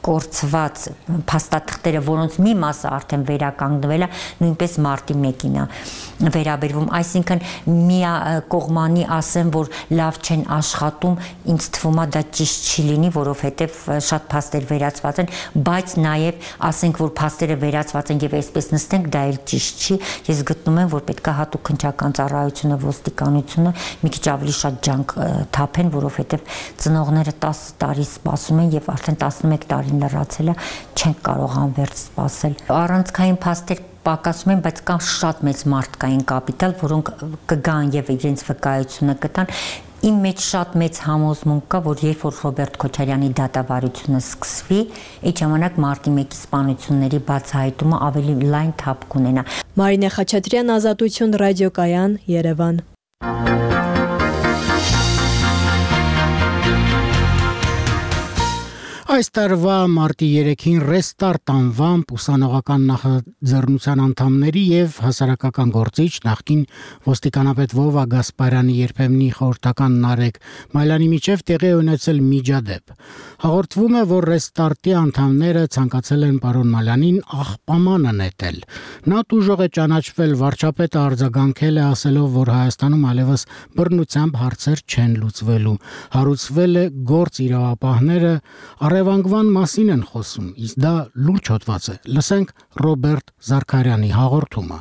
[SPEAKER 15] կորցված փաստաթղթերը, որոնց մի մասը արդեն վերականգնվել է, նույնպես մարտի 1-ին է վերաբերվում, այսինքն միակողմանի ասեմ, որ լավ չեն աշխատում, ինձ թվում է դա ճիշտ չի լինի, որովհետև շատ փաստեր վերացված են, բայց նաև ասենք, որ փաստերը վերացված են եւ այսպես նստենք, դա էլ ճիշտ չի։ Ես գտնում եմ, որ պետք է հատուկ քննչական ծառայությունը, ոստիկանությունը մի քիչ ավելի շատ ջանք թափեն, որովհետև ծնողները 10 տարի սպասում են եւ արդեն 11 տարին լրացել է, չեն կարող անվերջ սպասել։ Առանցքային փաստեր պակասում են, բայց կան շատ մեծ մարդկային կապիտալ, որոնք կգան եւ իրենց վկայությունը կտան։ Իմ մեջ շատ մեծ համոզմունք կա, որ երբ որ Ռոբերտ Քոչարյանի դատավարությունը սկսվի, այդ ժամանակ մարտի 1-ի սպանությունների բացահայտումը ավելի լայն թափ կունենա։
[SPEAKER 16] Մարինե Խաչատրյան, Ազատություն, ռադիոկայան, Երևան։
[SPEAKER 1] Այս տարվա մարտի 3-ին ռեստարտ անվամբ ուսանողական նախաձեռնության անդամների եւ հասարակական գործիչ նախկին ոստիկանապետ Վովա Գասպարյանի երբեմնի խորհրդական Նարեկ Մայլյանի միջև տեղի ունեցել միջադեպ։ Հաղորդվում է, որ ռեստարտի անդամները ցանկացել են պարոն Մալյանին աղբամանը նետել։ Նա դժոխ է ճանաչվել, վարչապետը արձագանքել է ասելով, որ Հայաստանում այլևս բռնությամբ հարցեր չեն լուծվելու։ Հարուցվել է գործ իրավապահները Արևանգման մասին են խոսում, իսկ դա լուրջ հոդված է։ Լսենք Ռոբերտ Զարքարյանի հաղորդումը։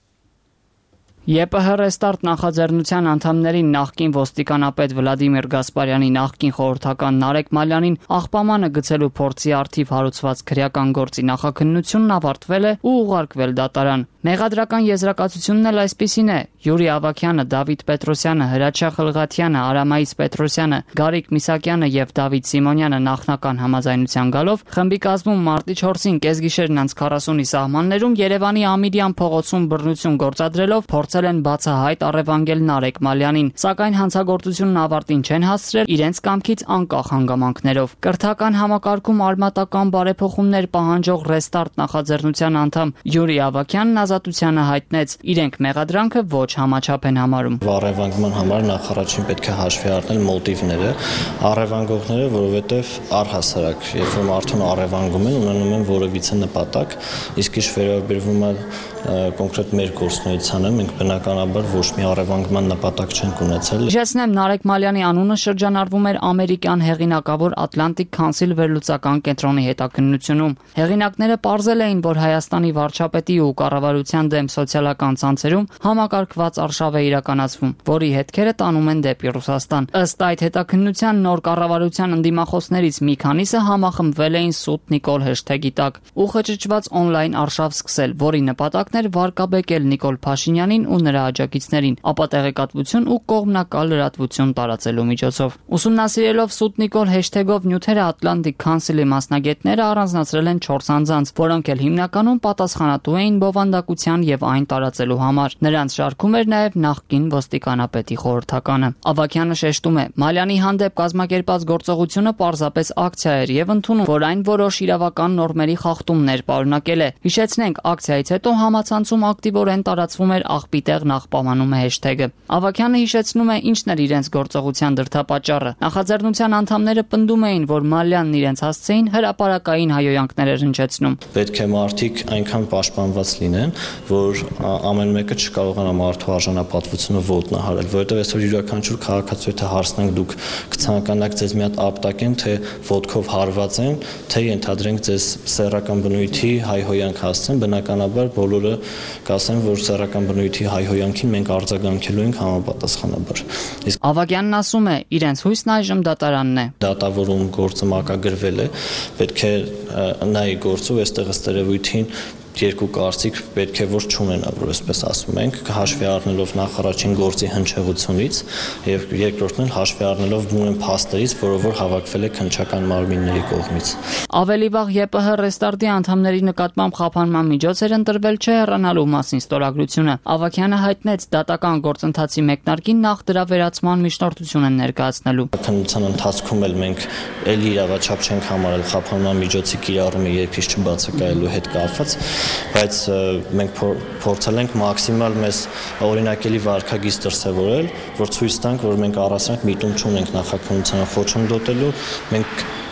[SPEAKER 17] ԵՊՀ ռեստարտ նախաձեռնության անդամներին նախկին ոստիկանապետ Վլադիմիր Գասպարյանի նախկին խորհրդական Նարեկ Մալյանին աղբամանը գցելու փորձի արդիվ հարուցված քրեական գործի նախաքննությունն ավարտվել է ու ուղարկվել դատարան։ Մեղադրական եզրակացությունն էլ այսպիսին է. Յուրի Ավագյանը, Դավիթ Պետրոսյանը, Հրաչյա Խլղաթյանը, Արամայիս Պետրոսյանը, Գարիկ Միսակյանը եւ Դավիթ Սիմոնյանը նախնական համաձայնության գալով խմբի կազմում մարտի 4-ին կեսգիշերն անց 40-ի սահմաններում Երևանի Ամիրյան փողոցում բռնություն գործադրելով փորձել են բացահայտ առևանգել Նարեկ Մալյանին, սակայն հանցագործությունն ավարտին չեն հասցրել իրենց կամքից անկախ հանգամանքներով։ Կրթական համակարգում արմատական բարեփոխումներ պահանջող ռեստարտ նախաձեռնության անդամ Յուրի Ավագյանն ազատությանը հայտնեց, իրենք մեղադրանքը ոչ համաչափ են համարում։
[SPEAKER 18] Առևանգման համար նախ առաջին պետք է հաշվի առնել մոտիվները, առևանգողները, որովհետև առհասարակ, երբ որ մարդուն առևանգում են, ունենում են որևիցե նպատակ, իսկ ինչ վերաբերվում է կոնկրետ մեր գործունեությանը, մենք բնականաբար ոչ մի առևանգման նպատակ չենք ունեցել։
[SPEAKER 17] Հիշեցնեմ, Նարեկ Մալյանի անունը շրջանառվում էր ամերիկյան հեղինակավոր Atlantic Council վերլուծական կենտրոնի հետաքննությունում։ Հեղինակները պարզել էին, որ Հայաստանի վարչապետի ու կառավարության դեմ սոցիալական ցանցերում համակարգված արշավ է իրականացվում, որի հետքերը տանում են դեպի Ռուսաստան։ Ըստ այդ հետաքննության նոր կառավարության ընդդիմախոսներից մի քանիսը համախմբվել էին Սուտ Նիկոլ հեշթեգի տակ ու խճճված օնլայն արշավ սկսել, որի նպատակն էր վարկաբեկել Նիկոլ Փաշինյանին ու նրա աջակիցներին, ապա տեղեկատվություն ու կողմնակալ լրատվություն տարածելու միջոցով։ Ուսումնասիրելով Սուտ Նիկոլ հեշթեգով նյութերը Atlantic Council-ի մասնագետները առանձնացրել են 4 անձանց, որոնք էլ հիմնականում պատասխանատու էին բովանդակության եւ այն տարածելու համար։ Նրանց շարքում էր նաեւ նախկին ոստիկանապետի խորհրդականը։ Ավագյանը շեշտում է. Մալյանի հանդեպ կազմակերպած գործողությունը պարզապես ակցիա էր եւ ընդունում, որ այն որոշ իրավական նորմերի խախտումներ պարունակել է։ Հիշեցնենք, ակցիայից հետո համացանցում ակտիվորեն տարածվում էր աղբիտեղ նախպամանում է հեշթեգը։ Ավագյանը հիշեցնում է ինչն էր իրենց գործողության դրդապատճառը։ Նախաձեռնության անդամները պնդում էին, որ Մալյանն իրենց հասցեին հրապարակային հայոյանքներ էր հնչեցնում։
[SPEAKER 18] Պետք է մարդիկ այնքան պաշտպանված լինեն, որ ամեն մեկը չկարողանա մարդու արժանապատվությունը ոտնահարել, որովհետև այսօր յուրաքանչյուր քաղաքացու եթե հարցնենք դուք կցանկանաք ձեզ մի հատ ապտակեն, թե ոտքով հարված են, թե ենթադրենք ձեզ սեռական բնույթի հայհոյանք հասցեն, բնականաբար բոլորը կասեն, որ սեռական բնույթի հայհոյանքին մենք արձագանքելու ենք համապատասխանաբար։ Իսկ
[SPEAKER 17] Ավագյանն ասում է, իրենց հույսն այժմ դատարանն է։
[SPEAKER 18] Դատավորում գործը մակագրվել է, պետք է նայի գործով այստեղ ըստ երևույթին երկու կարծիք պետք է որ չունենա, որ այսպես ասում ենք, հաշվի առնելով նախ առաջին գործի հնչեղությունից եւ երկրորդն էլ հաշվի առնելով բուն փաստերից, որը որ հավաքվել է քննչական մարմինների կողմից։
[SPEAKER 17] Ավելի վաղ ԵՊՀ ռեստարտի անդամների նկատմամբ խափանման միջոց էր ընտրվել չհեռանալու մասին ստորագրությունը։ Ավագյանը հայտնեց դատական գործընթացի մեկնարկին նախ դրա վերացման միջնորդություն են ներկայացնելու։
[SPEAKER 18] Քննության ընթացքում էլ մենք ելի իրավաչափ չենք համարել խափանման միջոցի կիրառումը երբից չբացակայելու հետ կապված, բայց մենք փորձել ենք մաքսիմալ մեզ օրինակելի վարքագիծ դրսևորել, որ ցույց տանք, որ մենք առասարակ միտում չունենք նախաքննությանը խոչընդոտելու, մենք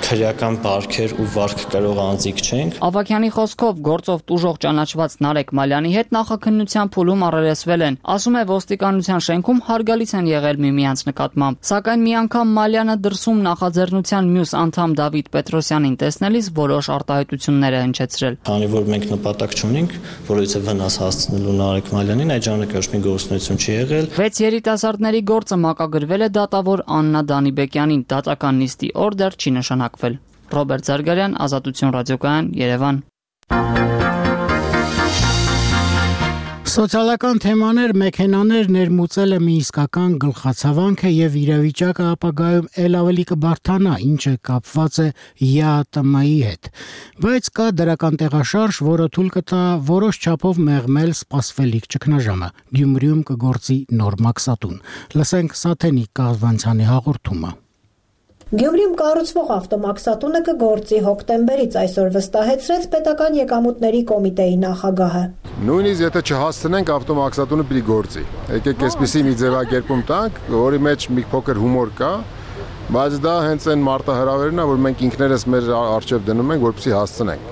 [SPEAKER 18] քրեական բարքեր ու վարք կրող անձիկ չենք։
[SPEAKER 17] Ավագյանի խոսքով գործով տուժող ճանաչված Նարեկ Մալյանի հետ նախաքննության փուլում առերեսվել են։ Ասում է, ոստիկանության շենքում հարգալից են եղել միմյանց նկատմամբ։ Սակայն մի անգամ Մալյանը դրսում նախաձեռնության մյուս անդամ Դավիթ Պետրոսյանին տեսնելիս որոշ արտահայտություններ է հնչեցրել։
[SPEAKER 18] Քանի որ մենք նպատակ չունենք, որովհետեւ վնաս հասցնելու Նարեկ Մալյանին, այդ ժամանակ ոչ մի գործունեություն չի եղել։
[SPEAKER 17] 6 երիտասարդների գործը մակագրվել է դատավոր Աննա Դանիբեկյանին, դատական նիստի օր դեռ չի նշանակվել։ Ռոբերտ Զարգարյան, Ազատություն ռադիոկայան, Երևան։
[SPEAKER 1] Սոցիալական թեմաներ, մեքենաներ ներմուծելը մի իսկական գլխացավանք է եւ իրավիճակը ապագայում ել ավելի կբարթանա, ինչը կապված է ԵԱՏՄ-ի հետ։ Բայց կա դրական տեղաշարժ, որը թույլ կտա որոշ չափով մեղմել սպասվելիք ճգնաժամը։ Գյումրիում կգործի նոր մաքսատուն։ Լսենք Սաթենիկ Կաղվանցյանի հաղորդումը։
[SPEAKER 19] Գյումրիում կառուցվող ավտոմաքսատունը կգործի հոկտեմբերից, այսօր վստահեցրեց պետական եկամուտների կոմիտեի նախագահը։
[SPEAKER 20] Նույնիսկ եթե չհասցնենք ավտոմաքսատունը պիտի գործի։ Եկեք այսպեսի մի ձևակերպում տանք, որի մեջ մի փոքր հումոր կա, բայց դա հենց այն մարտահրավերն է, որ մենք ինքներս մեր առջև դնում ենք, որպեսզի հասցնենք։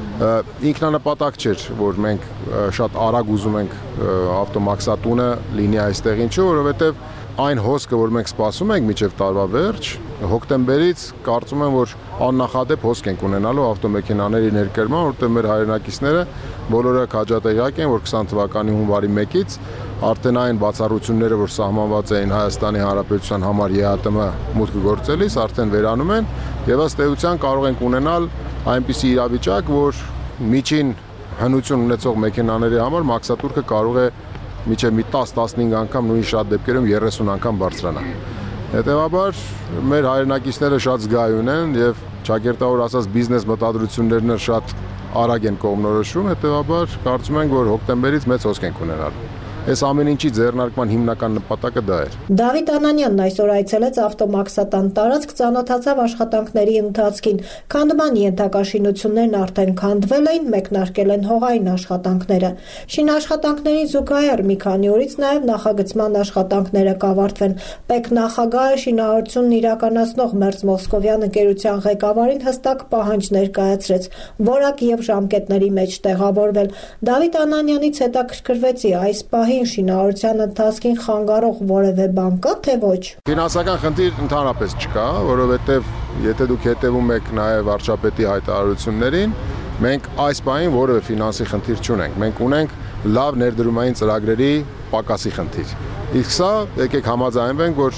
[SPEAKER 20] Ինքնանպատակ չէր, որ մենք շատ արագ ուզում ենք ավտոմաքսատունը լինի այստեղ, ինչու, որովհետև այն հոսքը, որ մենք սպասում ենք մինչև տարվա վերջ, հոկտեմբերից կարծում եմ, որ աննախադեպ հոսք ենք ունենալու ավտոմեքենաների ներկրման, որտեղ մեր հայրենակիցները բոլորը քաջատեղյակ են, որ 20 թվականի հունվարի 1-ից արդեն այն բացառությունները, որ սահմանված էին Հայաստանի Հանրապետության համար ԵԱՏՄ մուտք գործելիս, արդեն վերանում են եւ ըստ էության կարող ենք ունենալ այնպիսի իրավիճակ, որ միջին հնություն ունեցող մեքենաների համար մաքսատուրքը կարող է միջև մի 10-15 անգամ, նույն շատ դեպքերում 30 անգամ բարձրանա։ Հետևաբար մեր հայրենակիցները շատ զգայուն են եւ ճակերտավոր ասած բիզնես մտադրություններն շատ արագ են կողմնորոշում, հետևաբար կարծում ենք, որ հոկտեմբերից մեծ հոսք ենք ունենալու։ Այս ամեն ինչի ձեռնարկման հիմնական նպատակը դա էր։
[SPEAKER 19] Դավիթ Անանյանն այսօր այցելեց ավտոմաքսատան տարածք, ծանոթացավ աշխատանքների ընթացքին։ Քանդման ենթակաշինություններն արդեն քանդվել էին, մեկնարկել են հողային աշխատանքները։ Շինաշխատանքներին զուգահեռ մի քանի օրից նաև նախագծման աշխատանքները կավարտվեն։ ՊԵԿ նախագահը շինարարությունն իրականացնող Մերձ Մոսկովյան ընկերության ղեկավարին հստակ պահանջ ներկայացրեց, որակ եւ ժամկետների մեջ տեղավորվել։ Դավիթ Անանյանից հետաքրքրվեցի այս պահի շինարարության ընթացքին խանգարող որևէ բան կա, թե ոչ։
[SPEAKER 20] Ֆինանսական խնդիր ընդհանրապես չկա, որովհետև եթե դուք հետևում եք նաև վարչապետի հայտարարություններին, մենք այս պահին որևէ ֆինանսի խնդիր չունենք։ Մենք ունենք լավ ներդրումային ծրագրերի պակասի խնդիր։ Իսկ սա եկեք համաձայնվենք, որ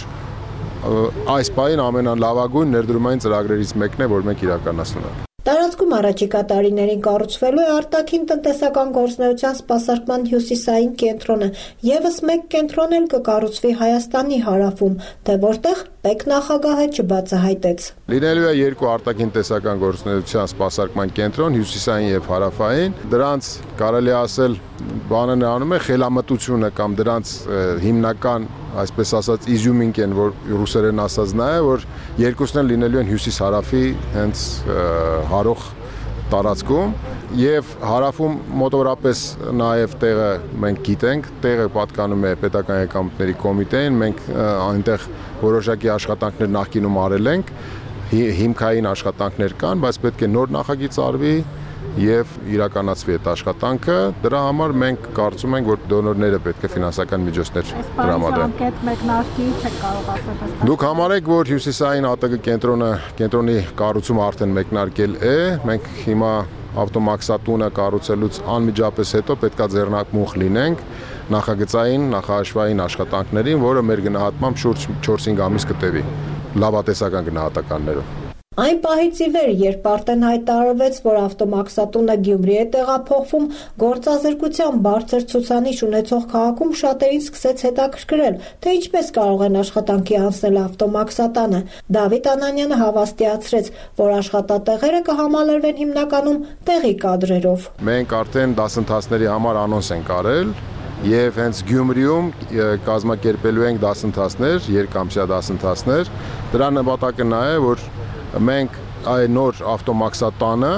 [SPEAKER 20] այս պահին ամենալավագույն ներդրումային ծրագրերից մեկն է, որ մենք իրականացնում ենք։
[SPEAKER 19] Տարածքում առաջիկա տարիներին կառուցվելու է արտաքին տնտեսական գործունեության սպասարկման հյուսիսային կենտրոնը, եւս մեկ կենտրոն էլ կկառուցվի Հայաստանի հարավում, թե որտեղ ՊԵԿ նախագահը չբացահայտեց։
[SPEAKER 20] Լինելու է երկու արտաքին տնտեսական գործունեության սպասարկման կենտրոն, հյուսիսային եւ հարավային։ Դրանց կարելի ասել բանը նրանում է խելամտությունը կամ դրանց հիմնական, այսպես ասած, իզյումինք են, որ ռուսերեն ասած նա է, որ երկուսն են լինելու են հյուսիս-հարավի հենց հարող տարածքում եւ հարավում մոտավորապես նաեւ տեղը մենք գիտենք, տեղը պատկանում է պետական եկամուտների կոմիտեին, մենք այնտեղ որոշակի աշխատանքներ նախկինում արել ենք, հիմքային աշխատանքներ կան, բայց պետք է նոր նախագիծ արվի եւ իրականացվի այդ աշխատանքը, դրա համար մենք կարծում ենք, որ դոնորները պետք է ֆինանսական միջոցներ տրամադրեն։ Դուք համարեք, որ հյուսիսային ԱՏԳ կենտրոնի կառուցումը արդեն մեկնարկել է, մենք հիմա ավտոմաքսատունը կառուցելուց անմիջապես հետո պետքա ձեռնարկմունք լինենք նախագծային, նախահաշվային աշխատանքներին, որը մեր գնահատմամբ շուրջ 4-5 ամիս կտևի լավատեսական գնահատականներով։
[SPEAKER 19] Այն պահից ի վեր, երբ արդեն հայտարարվեց, որ ավտոմաքսատունը Գյումրի է տեղափոխվում, գործազրկության բարձր ցուցանիշ ունեցող քաղաքում շատերին սկսեց հետաքրքրել, թե ինչպես կարող են աշխատանքի անցնել ավտոմաքսատանը։ Դավիթ Անանյանը հավաստիացրեց, որ աշխատատեղերը կհամալրվեն հիմնականում տեղի կադրերով։
[SPEAKER 20] Մենք արդեն դասընթացների համար անոնս ենք արել եւ հենց Գյումրիում կազմակերպելու ենք դասընթացներ, երկամսյա դասընթացներ։ Դրա նպատակը նա է, որ մենք այ նոր ավտոմաքսատանը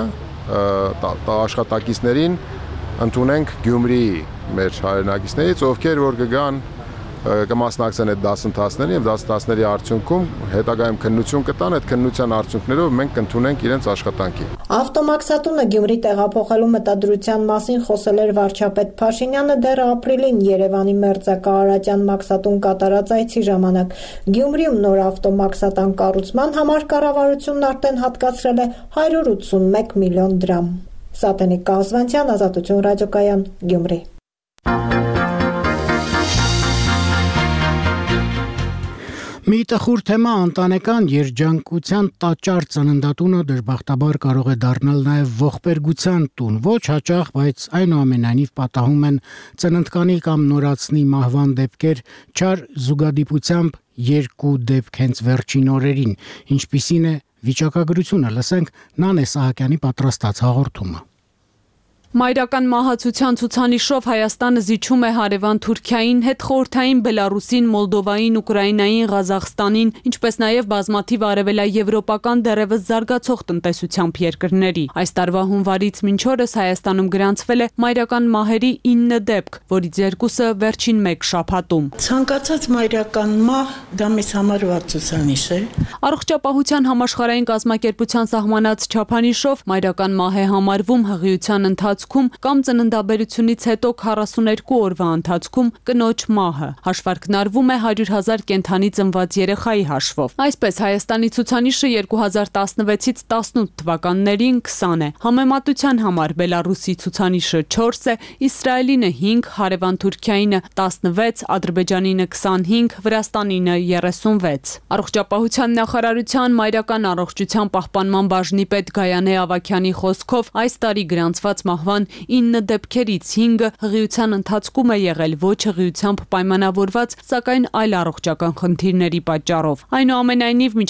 [SPEAKER 20] աշխատակիցներին ընդունենք Գյումրիի մեր հայրենակիցներից, ովքեր որ կգան կմասնակցեն այդ դասընթացներին եւ դասընթացների արդյունքում հետագայում քննություն կտան, այդ քննության արդյունքներով մենք կընդունենք իրենց աշխատանքի։
[SPEAKER 19] Ավտոմաքսատունը Գյումրի տեղափոխելու մտադրության մասին խոսել էր վարչապետ Փաշինյանը դեռ ապրիլին Երևանի Մերձակա-Արարատյան մաքսատուն կատարած այցի ժամանակ։ Գյումրիում նոր ավտոմաքսատան կառուցման համար կառավարությունն արդեն հատկացրել է 181 միլիոն դրամ։ Սատենիկ Կազվանցյան, Ազատություն ռադիոկայան, Գյումրի։
[SPEAKER 1] Մի տխուր թեմա ընտանեկան երջանկության տաճար ծննդատունը դժբախտաբար կարող է դառնալ նաև ողբերգության տուն, ոչ հաճախ, բայց այնուամենայնիվ պատահում են ծննդկանի կամ նորածնի մահվան դեպքեր, չար զուգադիպությամբ երկու դեպք հենց վերջին օրերին, ինչպիսին է վիճակագրությունը, լսենք Նանե Սահակյանի պատրաստած հաղորդումը։
[SPEAKER 21] Մայրական մահացության ցուցանիշով Հայաստանը զիջում է հարևան Թուրքիային, հետխորհրդային Բելարուսին, Մոլդովային, Ուկրաինային, Ղազախստանին, ինչպես նաև բազմաթիվ արևելաեվրոպական դեռևս զարգացող տնտեսությամբ երկրների։ Այս տարվա հունվարից մինչ օրս Հայաստանում գրանցվել է մայրական մահերի 9 դեպք, որից 2-ը վերջին 1 շաբաթում։
[SPEAKER 22] Ցանկացած մայրական մահ դա մեզ համար վատ ցուցանիշ է։
[SPEAKER 21] Առողջապահության համաշխարհային կազմակերպության սահմանած չափանիշով մայրական մահ է համարվում հղիության ընթացքում կամ ծննդաբերությունից հետո 42 օրվա ընթացքում կնոջ մահը։ Հաշվարկն արվում է 100,000 կենդանի ծնված երեխայի հաշվով։ Այսպես Հայաստանի ցուցանիշը 2016-ից 18 թվականներին 20 է։ Համեմատության համար Բելարուսի ցուցանիշը 4 է, Իսրայելինը 5, հարևան Թուրքիայինը 16, Ադրբեջանինը 25, Վրաստանինը 36։ Առողջապահության նախարարության մայրական առողջության պահպանման բաժնի պետ Գայանե Ավագյանի խոսքով այս տարի գրանցված մահվան 9 դեպքերից 5-ը հղիության ընթացքում է եղել ոչ հղիությամբ պայմանավորված, սակայն այլ առողջական խնդիրների պատճառով։ Այնուամենայնիվ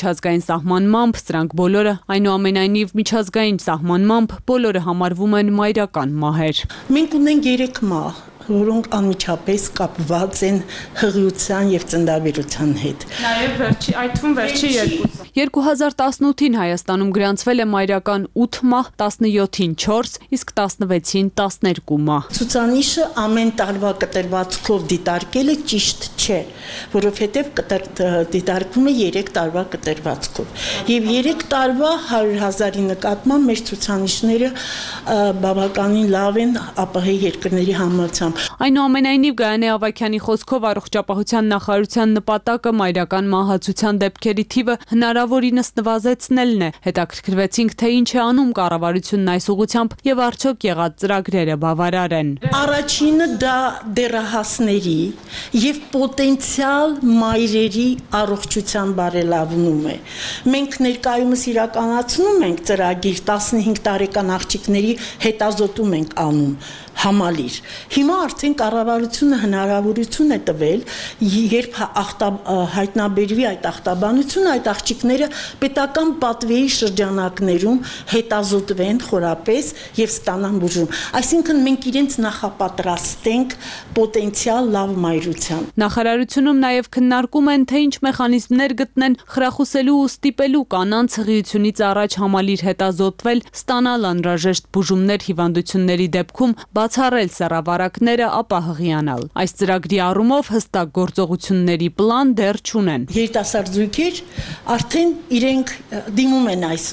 [SPEAKER 21] միջազգային սահմանմամբ բոլորը համարվում են մայրական մահեր։
[SPEAKER 22] Մենք ունենք 3 մահ, որոնք անմիջապես կապված են հղիության եւ ծննդաբերության հետ։
[SPEAKER 21] Նաեւ այդ թվում վերջի 2-ը։ 2018-ին Հայաստանում գրանցվել է մայրական 8 մահ, 17-ին 4, իսկ 16-ին 12 մահ։
[SPEAKER 22] Ցուցանիշը ամեն տարվա կտրվածքով դիտարկելը ճիշտ չէ, որովհետեւ դիտարկվում է 3 տարվա կտրվածքով։ Եվ 3 տարվա 100,000-ի նկատմամբ մեր ցուցանիշները բավականին լավ են ԱՊՀ երկրների համեմատությամբ։
[SPEAKER 21] Այնուամենայնիվ Գայանե Ավագյանի խոսքով առողջապահության նախարարության նպատակը մայրական մահացության դեպքերի թիվը հնարավորինս նվազեցնելն է։ Հետաքրքրվեցինք, թե ինչ է անում կառավարությունն այս ուղղությամբ եւ արդյոք եղած ծրագրերը բավարար են։
[SPEAKER 22] Առաջինը դա դեռահասների եւ պոտենցիալ մայրերի առողջության բարելավում է։ Մենք ներկայումս իրականացնում ենք ծրագիր 15 տարեկան աղջիկների հետազոտում ենք անում համալիր։ Հիմա արդեն կառավարությունը հնարավորություն է տվել, երբ հայտնաբերվի այդ ախտաբանությունը, այդ աղջիկները պետական պատվերի շրջանակներում հետազոտվեն խորապես եւ ստանան բուժում։ Այսինքն մենք իրենց նախապատրաստենք պոտենցիալ լավ մայրության։
[SPEAKER 21] Նախարարությունում նաեւ քննարկում են, թե ինչ մեխանիզմներ գտնեն խրախուսելու ու ստիպելու կանանց հղիությունից առաջ համալիր հետազոտվել, ստանալ անհրաժեշտ բուժումներ հիվանդությունների դեպքում, բացառել սեռավարակները, ապա հղիանալ։ Այս ծրագրի առումով հստակ գործողությունների պլան դեռ չունեն։
[SPEAKER 22] Երիտասարդ զույգեր արդեն իրենք դիմում են այս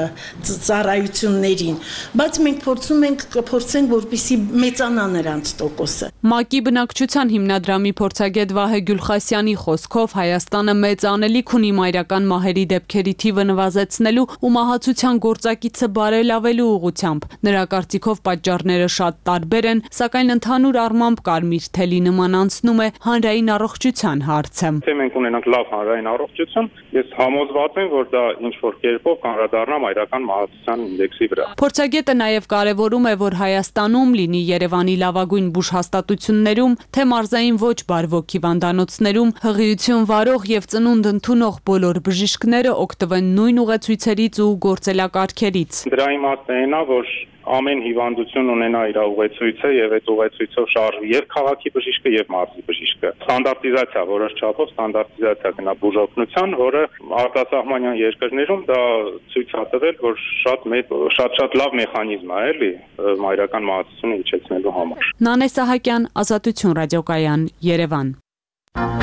[SPEAKER 22] ծառայություններին, բայց մենք փորձենք, որպեսզի մեծանա նրանց տոկոսը։
[SPEAKER 21] ՄԱԿ-ի բնակչության հիմնադրամի փորձագետ Վահե Գյուլխասյանի խոսքով Հայաստանը մեծ անելիք ունի մայրական մահերի դեպքերի թիվը նվազեցնելու ու մահացության գործակիցը բարելավելու ուղղությամբ։ Նրա կարծիքով պատճառները շատ տարբեր են, սակայն ընդհանուր առմամբ կարմիր թելի նման անցնում է հանրային առողջության հարցը։
[SPEAKER 23] Թե մենք ունենանք լավ հանրային առողջություն, ես համոզված եմ, որ դա ինչ-որ կերպով կանդրադառնա մայրական մահացության ինդեքսի վրա։
[SPEAKER 21] Փորձագետը նաև կարևորում է, որ Հայաստանում լինի Երևանի լավագույն բուժհաստատություններում, թե մարզային ոչ բարվոք հիվանդանոցներում հղիություն վարող եւ ծնունդ ընդունող բոլոր բժիշկները օգտվեն նույն ուղեցույցերից ու գործելակարգերից։
[SPEAKER 23] Դրա իմաստը այն է, որ ամեն հիվանդություն ունենա իր ուղեցույցը եւ այդ ուղեցույցով շարժվի եւ քաղաքի բժիշկը եւ մարզի բժիշկը։ Ստանդարտիզացիա, որոշ չափով ստանդարտիզացիա գնա բուժօգնության, որը արտասահմանյան երկրներում դա ցույց է տվել, որ շատ լավ մեխանիզմ է, էլի, մայրական մահացությունը իջեցնելու համար։
[SPEAKER 21] Նանե Սահակյան, Ազատություն ռադիոկայան, Երևան։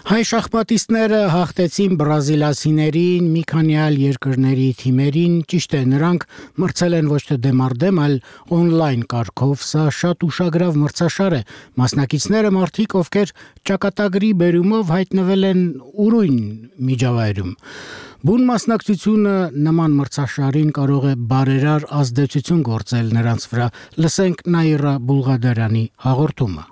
[SPEAKER 1] Հայ շախմատիստները հաղթեցին բրազիլացիներին, մի քանի այլ երկրների թիմերին, ճիշտ է, նրանք մրցել են ոչ թե դեմարդեմ, այլ օնլայն կարգով, սա շատ ուշագրավ մրցաշար է, մասնակիցները մարդիկ, ովքեր ճակատագրի բերումով հայտնվել են ուրույն միջավայրում։ Բուն մասնակցությունը նման մրցաշարին կարող է բարերար ազդեցություն գործել նրանց վրա, լսենք Նաիրա Բուլղադարյանի հաղորդումը։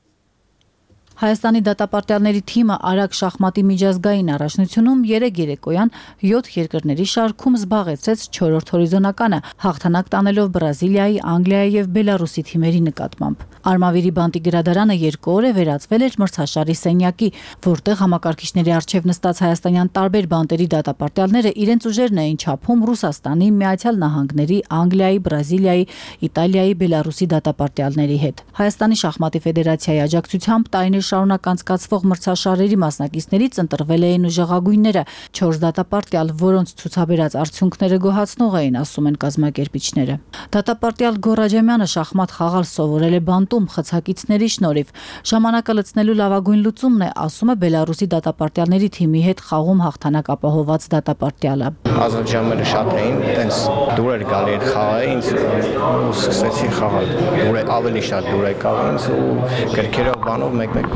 [SPEAKER 2] Հայաստանի դատապարտյալների թիմը արագ շախմատի միջազգային առաջնությունում երեկ երեկոյան 7 երկրների շարքում զբաղեցրեց 4-րդ հորիզոնականը, հաղթանակ տանելով Բրազիլիայի, Անգլիայի եւ Բելարուսի թիմերի նկատմամբ։ Արմավիրի բանտի գրադարանը 2 օր է վերածվել էր մրցաշարի սենյակի, որտեղ համակարգիչների առջև նստած հայաստանյան տարբեր բանտերի դատապարտյալները իրենց ուժերն էին չափում Ռուսաստանի, Միացյալ Նահանգների, Անգլիայի, Բրազիլիայի, Իտալիայի, Բելարուսի դատապարտյալների հետ։ Հայաստանի շախմատի ֆեդերացիայի աջակցությամբ տարիներ շարունակ անցկացվող մրցաշարերի մասնակիցներից ընտրվել էին ուժեղագույնները, 4 դատապարտյալ, որոնց ցուցաբերած արդյունքները գոհացնող էին, ասում են կազմակերպիչները։ Դատապարտյալ Գոռաջամյանը շախմատ խաղալ սովորել է բանտում խցակիցների շնորհիվ։ Ժամանակը լցնելու լավագույն լուծումն է, ասում է Բելարուսի դատապարտյալների թիմի հետ խաղում հաղթանակ ապահովված դատապարտյալը։
[SPEAKER 5] Ազատ ժամերը շատ էին, տենց դուր էր գալի այդ խաղը, ինձ սկսեցի խաղալ։ Ավելի շատ դուր եկավ ինձ ու գրքերով բանով մեկ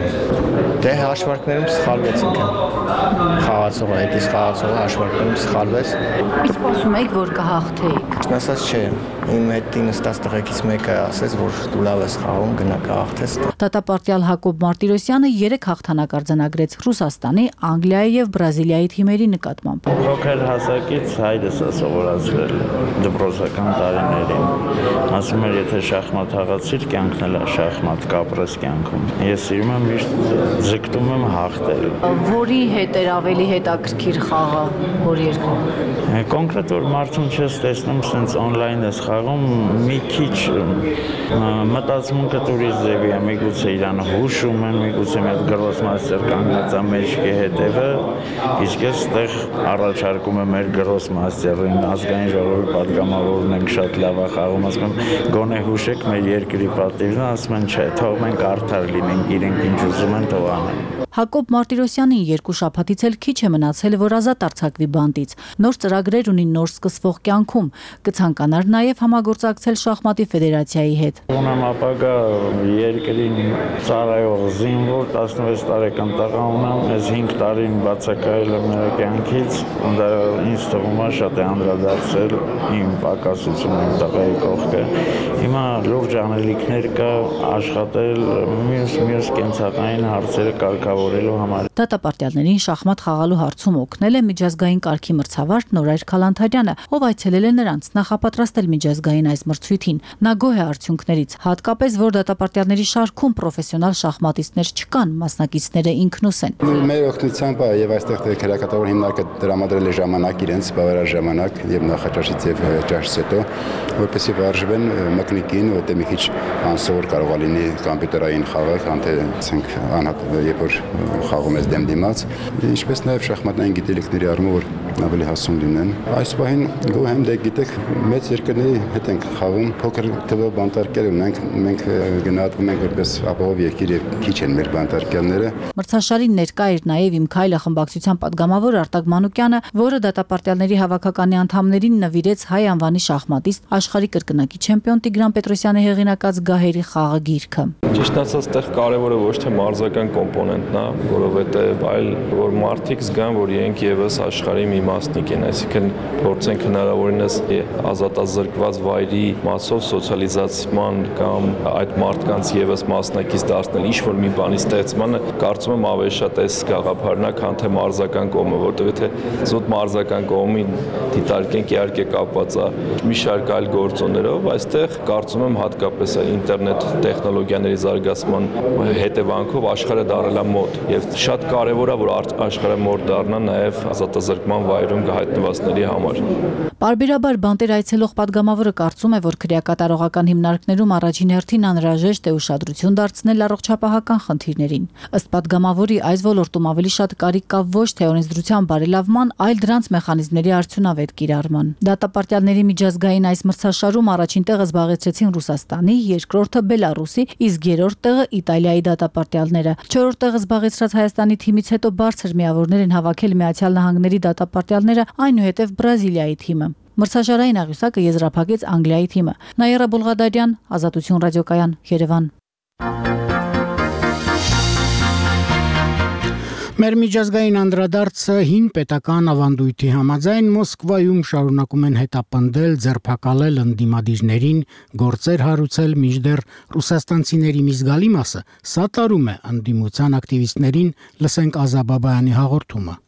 [SPEAKER 5] Դե հաշվարկներում սխալվեցինք խաղացողը, հետից խաղացողը հաշվարկներում սխալվեց։
[SPEAKER 2] Իսկ ասում եք, որ կհաղթեիք։
[SPEAKER 5] Ասած չէ, իմ հետ նստած տղեկից մեկը ասեց, որ դու լավ ես խաղում, գնա կհաղթես։
[SPEAKER 2] Դատապարտյալ Հակոբ Մարտիրոսյանը 3 հաղթանակ արձանագրեց Ռուսաստանի, Անգլիայի եւ Բրազիլիայի թիմերի նկատմամբ։
[SPEAKER 6] Փոքր հասակից հայրս է սովորացրել դպրոցական տարիներին։ Ասում էր, եթե շախմատ հաղացիր, կյանքն էլ է շախմատ, կապրես կյանքում։ Ես սիրում եմ միշտ ձգտում եմ հաղթել։
[SPEAKER 2] Որի հետ էր ավելի հետաքրքիր խաղը, որ երկրում։
[SPEAKER 6] Կոնկրետ որ մարդուն չես տեսնում, սենց օնլայն ես խաղում, մի քիչ մտածմունքը տուրիզմ ձևի է, միգուցե իրան հուշում են, միգուցե մի հատ գրոսմաստեր կանգնած է մեջքի հետևը, իսկ ես ստեղ առաջարկում եմ մեր գրոսմաստերին, ազգային ժողովի պատգամավորն ենք շատ լավ է խաղում, ասում եմ գոնե հուշեք մեր երկրի պատիվն, ասում են չէ, թող մենք արդար լինենք, իրենք ինչ ուզում են թող անեն։
[SPEAKER 2] Հակոբ Մարտիրոսյանին 2 շաբաթից էլ քիչ է մնացել, որ ազատ արձակվի բանտից։ Նոր ծրագրեր ունի նոր սկսվող կյանքում։ Կցանկանար նաև համագործակցել շախմատի ֆեդերացիայի հետ։
[SPEAKER 6] Ունեմ ապագա երկրին ծառայող զինվոր 16 տարեկան տղա ունեմ, ես 5 տարին բացակայել եմ նրա կյանքից, դա ինձ թվում է շատ է անդրադարձել իմ պակասությունը իմ տղայի կողքը։ Հիմա լուրջ անելիքներ կա աշխատել մյուս կենցաղային հարցերը կարգավորելու համար։
[SPEAKER 2] Դատապարտյալներին շախմատ խաղալու հարցում օգնել է միջազգային կարգի մրցավար Նորայր Քալանթարյանը, ով այցելել է նրանց նախապատրաստել միջազգային այս մրցույթին։ Նա գոհ է արդյունքներից, հատկապես որ դատապարտյալների շարքում պրոֆեսիոնալ շախմատիստներ չկան, մասնակիցները ինքնուս են։
[SPEAKER 24] Մեր օգնությամբ եւ այստեղ քրեակատավոր հիմնարկը տրամադրել է ժամանակ իրենց բավարար ժամանակ եւ նախաճաշից եւ ճաշից հետո, որպեսզի վարժվեն մկնիկին, որտեղ մի քիչ անսովոր կարող է լինի կոմպյուտերային խաղը, քան թե ասենք երբ որ խաղում ես դեմ դիմաց, ինչպես նաև շախմատային գիտելիքների առումով որ ավելի հասուն լինեն։ Այս պահին գոհ եմ, դե գիտեք, մեծ երկրների հետ ենք խաղում, փոքր թվով բանտարկել ունենք, մենք գնահատվում ենք որպես ապահով երկիր եւ քիչ են մեր բանտարկյալները։
[SPEAKER 2] Մրցաշարին ներկա էր նաև Իմ Քայլը խմբակցության պատգամավոր Արտակ Մանուկյանը, որը դատապարտյալների հավաքականի անդամներին նվիրեց հայ անվանի շախմատիստ աշխարհի կրկնակի չեմպիոն Տիգրան Պետրոսյանի հեղինակած Գահերի խաղը գիրքը։
[SPEAKER 25] Ճիշտ ասած, այդտեղ կարևորը ոչ թե մարզական կոմպոնենտն է, որովհետեւ այլ որ մարդիկ զգան, որ իրենք եւս աշխարհի մի մասնիկ են, այսինքն փորձենք հնարավորինս ազատազրկված վայրի մասով սոցիալիզացման կամ այդ մարդկանց եւս մասնակից դարձնել ինչ որ մի բանի ստեղծմանը, կարծում եմ ավելի շատ էս գաղափարն է, քան թե մարզական կողմը, որտեղ եթե զուտ մարզական կողմին դիտարկենք իհարկե կապված է մի շարք այլ գործոններով, այստեղ կարծում եմ հատկապես ինտերնետ տեխնոլոգիաների զարգացման հետևանքով աշխարհը դառել է մոտ եւ շատ կարեւոր է որ աշխարհը մոտ դառնա նաեւ ազատազրկման վայրում հայտնվածների համար։
[SPEAKER 2] Պարբերաբար բանտեր այցելող падգամավորը կարծում է, որ քրեակատարողական հիմնարկներում առաջին հերթին անհրաժեշտ է ուշադրություն դարձնել առողջապահական խնդիրներին։ Ըստ падգամավորի, այս ոլորտում ավելի շատ կարիք կա ոչ թե օրենսդրության բարելավման, այլ դրանց մեխանիզմների արդյունավետ կիրառման։ Դատապարտյալների միջազգային այս մրցաշարում առաջին տեղը զբաղեցրեցին Ռուսաստանի, երկրորդը Բելարուսի, իսկ երրորդ տեղը Իտալիայի դատապարտյալները։ Չորրորդ տեղը զբաղեցրած Հայաստանի թիմից հետո բարձր միավորներ են հավաքել Միացյալ Նահանգների դատապարտյալները, այնուհետև Բրազիլիայի թիմը։ Մրցաշարային աղյուսակը եզրափակեց Անգլիայի թիմը։ Նաիրա Բոլղադարյան, Ազատություն ռադիոկայան, Երևան։
[SPEAKER 1] Մեր միջազգային անդրադարձը հին պետական ավանդույթի համաձայն Մոսկվայում շարունակում են հետապնդել, ձերբակալել ընդդիմադիրներին, գործեր հարուցել, մինչդեռ ռուսաստանցիների մի զգալի մասը սատարում է ընդդիմության ակտիվիստներին, լսենք Ազա Բաբայանի հաղորդումը։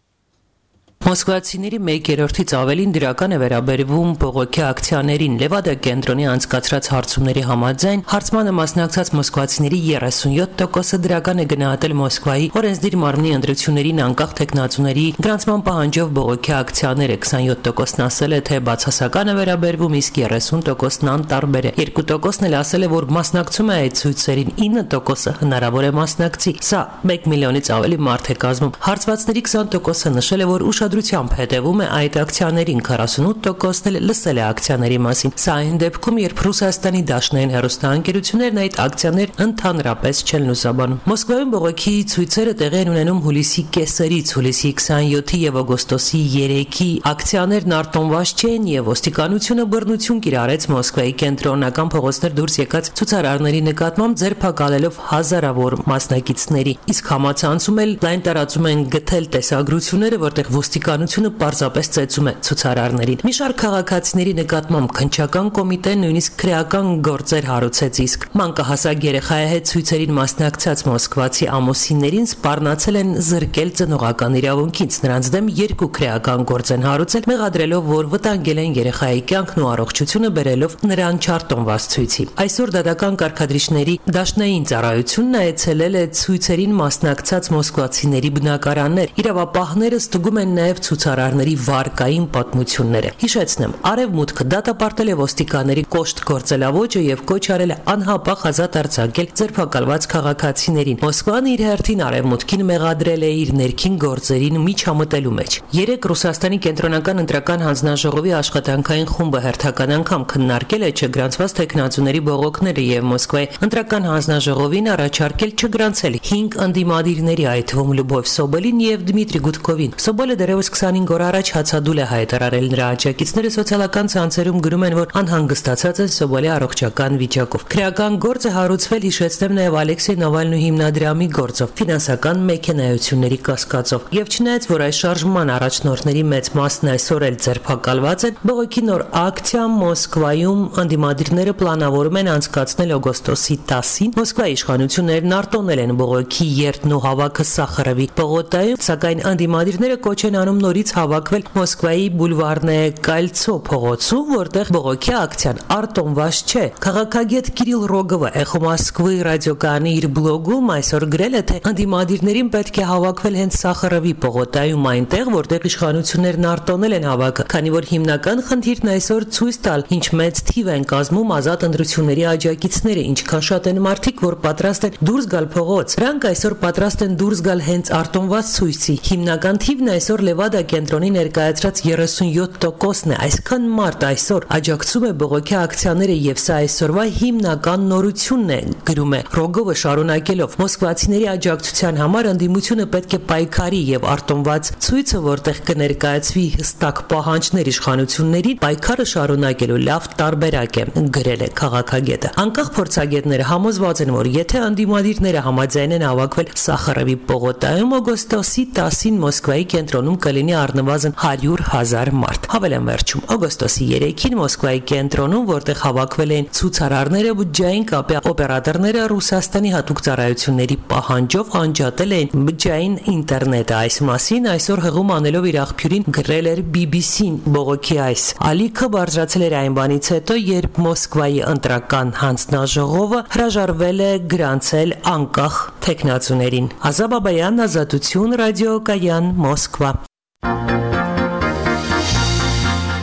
[SPEAKER 3] Մոսկվացիների 1/3-ից ավելին դրական է վերաբերվում բողոքի ակցիաներին։ Լևադա կենտրոնի անցկացրած հարցումների համաձայն հարցմանը մասնակցած մոսկվացիների 37%-ը դրական է գնահատել Մոսկվայի օրենսդիր մարմնի ընտրություններին անկախ թեկնածուների գրանցման պահանջով բողոքի ակցիաները, 27%-ն ասել է, թե բացասական է վերաբերվում, իսկ 30%-ն անտարբեր է։ 2%-ն էլ ասել է, որ մասնակցում է այդ ցույցերին, 9%-ը հնարավոր է մասնակցի։ Սա 1 միլիոնից ավելի մարդ է կազմում։ Հարցվածների 20%-ը նշել է, որ ուշադրությամբ հետևում է այդ ակցիաներին, 48%-ն էլ լսել է ակցիաների մասին։ Սա այն դեպքում, երբ Ռուսաստանի դաշնային հեռուստաընկերություններն այդ ակցիաներ ընդհանրապես չեն լուսաբանում։ Մոսկվայում բողոքի ցույցերը տեղի են ունենում հուլիսի կեսերից, հուլիսի 27-ի եւ օգոստոսի 3-ի ակցիաներն արտոնված չեն եւ ոստիկանությունը բռնություն կիրառեց Մոսկվայի կենտրոնական փողոցներ դուրս եկած ցուցարարների նկատմամբ, ձերբակալելով հազարավոր մասնակիցների։ Իսկ համացանցում էլ լայն տարածում են գտել տեսագրությունները, որտեղ ոստիկանությունը պարզապես ծեծում է ցուցարարներին։ Մի շարք քաղաքացիների նկատմամբ քննչական կոմիտեն նույնիսկ քրեական գործեր հարուցեց, իսկ մանկահասակ երեխայի հետ ցույցերին մասնակցած մոսկվացի ամուսիններին սպառնացել են զրկել ծնողական իրավունքից։ Նրանց դեմ 2 քրեական գործ են հարուցել, մեղադրելով, որ վտանգել են երեխայի կյանքն ու առողջությունը, բերելով նրան չարտոնված ցույցի։ Այսօր դատական կարգադրիչների դաշնային ծառայությունն այցելել է ցույցերին մասնակցած մոսկվացիների բնակարաններ։ Իրավապահները ստուգում են նաև ցուցարարների վարկային պատմությունները։ Հիշեցնեմ, Արևմուտքը դատապարտել է ոստիկանների կոշտ գործելավոճը եւ կոչ արել է անհապաղ ազատ արձակել ձերբակալված քաղաքացիներին։ Մոսկվան իր հերթին Արևմուտքին մեղադրել է իր ներքին գործերին միջամտելու մեջ։ 3 Ռուսաստանի կենտրոնական ընտրական հանձնաժողովի աշխատանքային խումբը հերթական անգամ քննարկել է չգրանցված թեկնածուների բողոքները եւ Մոսկվայի ընտրական հանձնաժողովին առաջարկել չգրանցել 5 ընդդիմադիրների, այդ թվում Լյուբով Սոբոլին եւ Դմիտրի Գուդկովին։ Սոբոլը դեռևս 25 օր առաջ հացադուլ է հայտարարել, նրա աջակիցները սոցիալական ցանցերում գրում են, որ անհանգստացած են Սոբոլի առողջական վիճակով։ Քրեական գործը հարուցվել, հիշեցնեմ, նաև Ալեքսեյ Նավալնուի հիմնադրամի գործով, ֆինանսական մեքենայությունների կասկածով։ Եվ չնայած, որ այս շարժման առաջնորդների մեծ մասն այսօր էլ ձերբակալված են, բողոքի նոր ակցիա Մոսկվայում ընդդիմադիրները պլանավորում են անցկացնել օգոստոսի 10-ին։ Մոսկվայի իշխանություններն արտոնել են բողոքի երթն ու հավաքը Սախարովի պողոտայում, սակայն ընդդիմադիրները կոչ են անում նորից հավաքվել Մոսկվայի Բուլվարնե Կալցո փողոցում, որտեղ բողոքի ակցիան արտոնված չէ։ Քաղաքագետ Կիրիլ Ռոգովը Էխո Մոսկվի ռադիոկայանի իր բլոգում այսօր գրել է, թե ընդդիմադիրներին պետք է հավաքվել հենց Սախարովի պողոտայում, այնտեղ, որտեղ իշխանություններն արտոնել են հավաքը, քանի որ հիմնական խնդիրն այսօր ցույց տալ, ինչ մեծ թիվ են կազմում ազատ ընտրությունների աջակիցները, ինչքան շատ են մարդիկ, որ պատրաստ են դուրս գալ փողոց։ Նրանք այսօր պատրաստ են դուրս գալ հենց արտոնված ցույցի։ Հիմնական թիվն այսօր Լևադա կենտրոնի ներկայացրած 37%-ն է։ Այսքան մարդ այսօր աջակցում է բողոքի ակցիաները եւ սա այսօրվա հիմնական նորությունն է, գրում է Ռոգովը շարունակելով։ Մոսկվացիների աջակցության համար ընդդիմությունը պետք է պայքարի եւ արտոնված ցույցը, որտեղ կներկայացվի հստակ պահանջներ իշխանություններին, պայքարը շարունակելու լավ տարբերակ է, գրել է քաղաքագետը։ Անկախ փորձագետները համոզված են, որ եթե ընդդիմադիրները համաձայնեն հավաքվել Սախարովի պողոտայում օգոստոսի 10-ին Մոսկվայի կենտրոնում կլինի առնվազն 100,000 մարդ։ Հավելեմ վերջում, օգոստոսի 3-ին Մոսկվայի կենտրոնում, որտեղ հավաքվել են ցուցարարները, բջջային կապի օպերատորները Ռուսաստանի հատուկ ծառայությունների պահանջով անջատել են բջջային ինտերնետը։ Այս մասին այսօր հղում անելով իր աղբյուրին գրել էր BBC-ն։ Բողոքի այս ալիքը բարձրացել էր այն բանից հետո, երբ Մոսկվայի ընտրական հանձնաժողովը հրաժարվել է գրանցել անկախ թեկնածուներին։ Ազա Բաբայան, Ազատություն ռադիոկայան, Մոսկվա։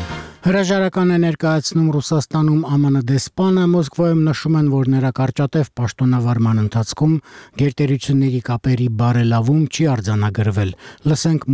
[SPEAKER 1] Հրաժարական է ներկայացնում Ռուսաստանում ԱՄՆ դեսպանը, Մոսկվայում նշում են, որ նրա կարճատև պաշտոնավարման ընթացքում գերտերությունների կապերի բարելավում չի արձանագրվել։ Լսենք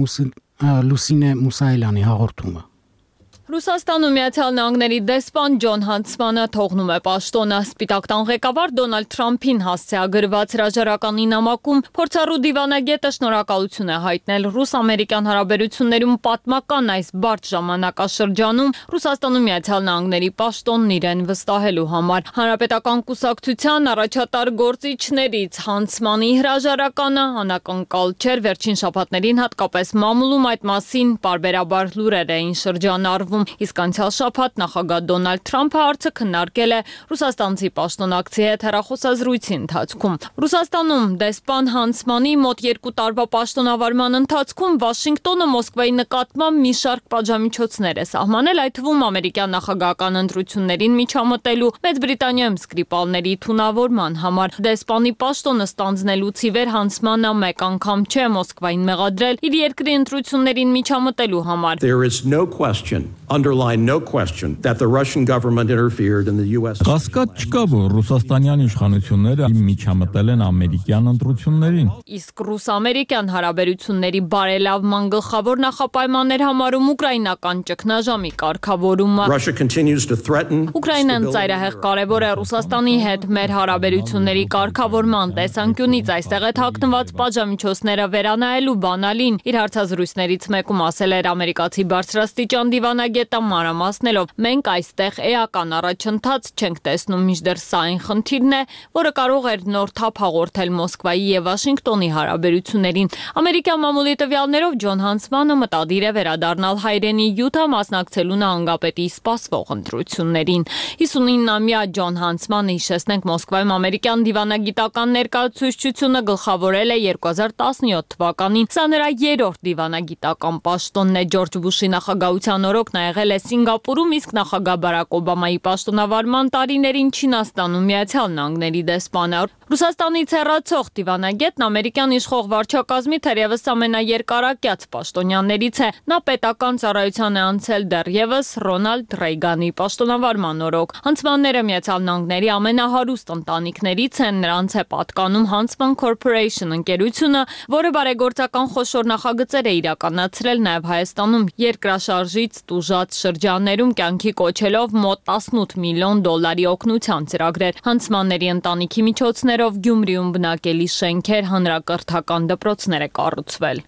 [SPEAKER 1] Լուսինե Մուսայելյանի հաղորդումը։
[SPEAKER 4] Ռուսաստանում Միացյալ Նահանգների դեսպան Ջոն Հանցմանը թողնում է պաշտոնը։ Սպիտակ տան ղեկավար Դոնալդ Թրամփին հասցեագրված հրաժարականի նամակում փորձառու դիվանագետը շնորհակալություն է հայտնել ռուս-ամերիկյան հարաբերություններում պատմական այս բարդ ժամանակաշրջանում Ռուսաստանում Միացյալ Նահանգների պաշտոնն իրեն վստահելու համար։ Հանրապետական կուսակցության առաջատար գործիչներից Հանցմանի հրաժարականը անակնկալ չէր, վերջին շաբաթներին հատկապես մամուլում այդ մասին պարբերաբար լուրեր էին շրջանառվում։ Իսկ անցյալ շաբաթ նախագահ Դոնալդ Թրամփը հարցը քննարկել է ռուսաստանցի պաշտոնակցի հետ հեռախոսազրույցի ընթացքում։ Ռուսաստանում դեսպան Հանցմանի մոտ 2 տարվա պաշտոնավարման ընթացքում Վաշինգտոնը Մոսկվայի նկատմամբ մի շարք պատժամիջոցներ է սահմանել, այդ թվում ամերիկյան նախագահական ընտրություններին միջամտելու, Մեծ Բրիտանիայում Սկրիպալների թունավորման համար։ Դեսպանի պաշտոնը ստանձնելուց ի վեր Հանցմանը մեկ անգամ չէ Մոսկվային մեղադրել իր երկրի ընտրություններին միջամտելու համար։
[SPEAKER 7] There is no question, underline no question, that the Russian government interfered in the US.
[SPEAKER 8] Կասկած չկա, որ ռուսաստանյան իշխանությունները միջամտել են ամերիկյան ընտրություններին։
[SPEAKER 4] Իսկ ռուս-ամերիկյան հարաբերությունների բարելավման գլխավոր նախապայմաններ համարում ուկրաինական ճգնաժամի կարգավորումը։
[SPEAKER 7] Russia continues to threaten.
[SPEAKER 4] Ուկրաինան ծայրահեղ կարևոր է Ռուսաստանի հետ մեր հարաբերությունների կարգավորման տեսանկյունից, այստեղ է թաքնված պատժամիջոցները վերանայելու բանալին։ Իր հարցազրույցներից մեկում ասել էր ամերիկացի բարձրաստիճան դիվանագետը մանրամասնելով. մենք այստեղ էական առաջընթաց չենք տեսնում, մինչդեռ սա այն խնդիրն է, որը կարող էր նոր թափ հաղորդել Մոսկվայի եւ Վաշինգտոնի հարաբերություններին։ Ամերիկյան մամուլի տվյալներով Ջոն Հանցմանը մտադիր է վերադառնալ հայրենի Յուտա մասնակցելու նահանգապետի սպասվող ընտրություններին։ 59-ամյա Ջոն Հանցմանը, հիշեցնենք, Մոսկվայում ամերիկյան դիվանագիտական ներկայացուցչությունը գլխավորել է 2017 թվականին։ Սա նրա երրորդ դիվանագիտական պաշտոնն է։ Ջորջ Բուշի նախագահության օրոքն եղել է Սինգապուրում, իսկ նախագահ Բարակ Օբամայի պաշտոնավարման տարիներին Չինաստանում Միացյալ Նահանգների դեսպանը։ Ռուսաստանից հեռացող դիվանագետն ամերիկյան իշխող վարչակազմի թերևս ամենաերկարակյաց պաշտոնյաներից է։ Նա պետական ծառայության է անցել դեռևս Ռոնալդ Ռեյգանի պաշտոնավարման օրոք։ Հանցմանները Միացյալ Նահանգների ամենահարուստ ընտանիքներից են, նրանց է պատկանում Huntsman Corporation ընկերությունը, որը բարեգործական խոշոր նախագծեր է իրականացրել նաև Հայաստանում երկրաշարժից տուժած շրջաններում կյանքի կոչելով մոտ 18 միլիոն դոլարի օգնության ծրագրեր։ Հանցմանների ընտանիքի միջոցներով Գյումրիում բնակելի շենքեր, հանրակրթական դպրոցներ է կառուցվել։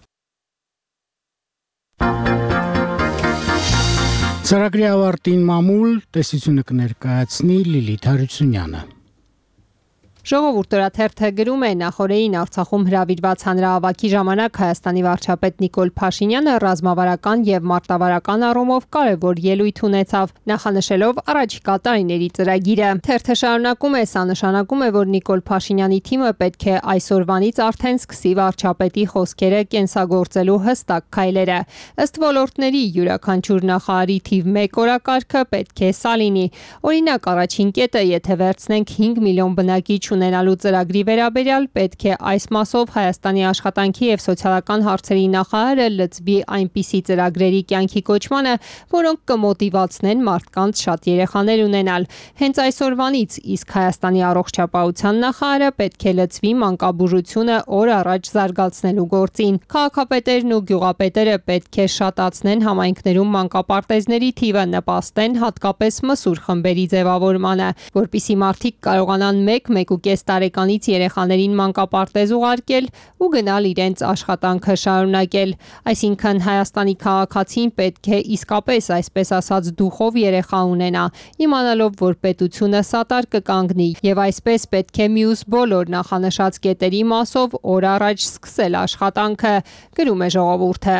[SPEAKER 1] Ծրագրի ավարտին մամուլ տեսությունը կներկայացնի Լիլիթ Հարությունյանը։
[SPEAKER 9] Ժողովուրդ օրաթերթը գրում է նախորդին Արցախում հրավիրված հանրահավաքի ժամանակ Հայաստանի վարչապետ Նիկոլ Փաշինյանը ռազմավարական եւ մարտավարական առումով կարևոր ելույթ ունեցավ, նախանշելով առաջիկա տարիների ծրագիրը։ Թերթը շարունակում է, սա նշանակում է, որ Նիկոլ Փաշինյանի թիմը պետք է այսօրվանից արդեն սկսի վարչապետի խոսքերը կենսագործելու հստակ քայլերը։ Ըստ ոլորտների յուրաքանչյուր նախարարի թիվ 1 օրակարգը պետք է սա լինի։ Օրինակ, առաջին կետը, եթե վերցնենք 5 միլիոն բնակիչ ունենալու ծրագրի վերաբերյալ պետք է այս մասով Հայաստանի աշխատանքի եւ սոցիալական հարցերի նախարարը լծվի այնպիսի ծրագրերի կյանքի կոչմանը, որոնք կմոտիվացնեն մարդկանց շատ երեխաներ ունենալ։ Հենց այսօրվանից, իսկ Հայաստանի առողջապահության նախարարը պետք է լծվի մանկաբուժությունը օր առաջ զարգացնելու գործին։ Քաղաքապետերն ու գյուղապետերը պետք է շատացնեն համայնքներում մանկապարտեզների թիվը, նպաստեն հատկապես մսուր խմբերի ձևավորմանը, որպիսի մարդիկ կարողանան 1-1.5 տարեկանից երեխաներին մանկապարտեզ ուղարկել ու գնալ իրենց աշխատանքը շարունակել։ Այսինքն Հայաստանի քաղաքացին պետք է իսկապես, այսպես ասած, դուխով երեխա ունենա, իմանալով, որ պետությունը սատար կկանգնի, եւ այսպես պետք է մյուս բոլոր նախանշած կետերի մասով օր առաջ սկսել աշխատանքը, գրում է ժողովուրդը։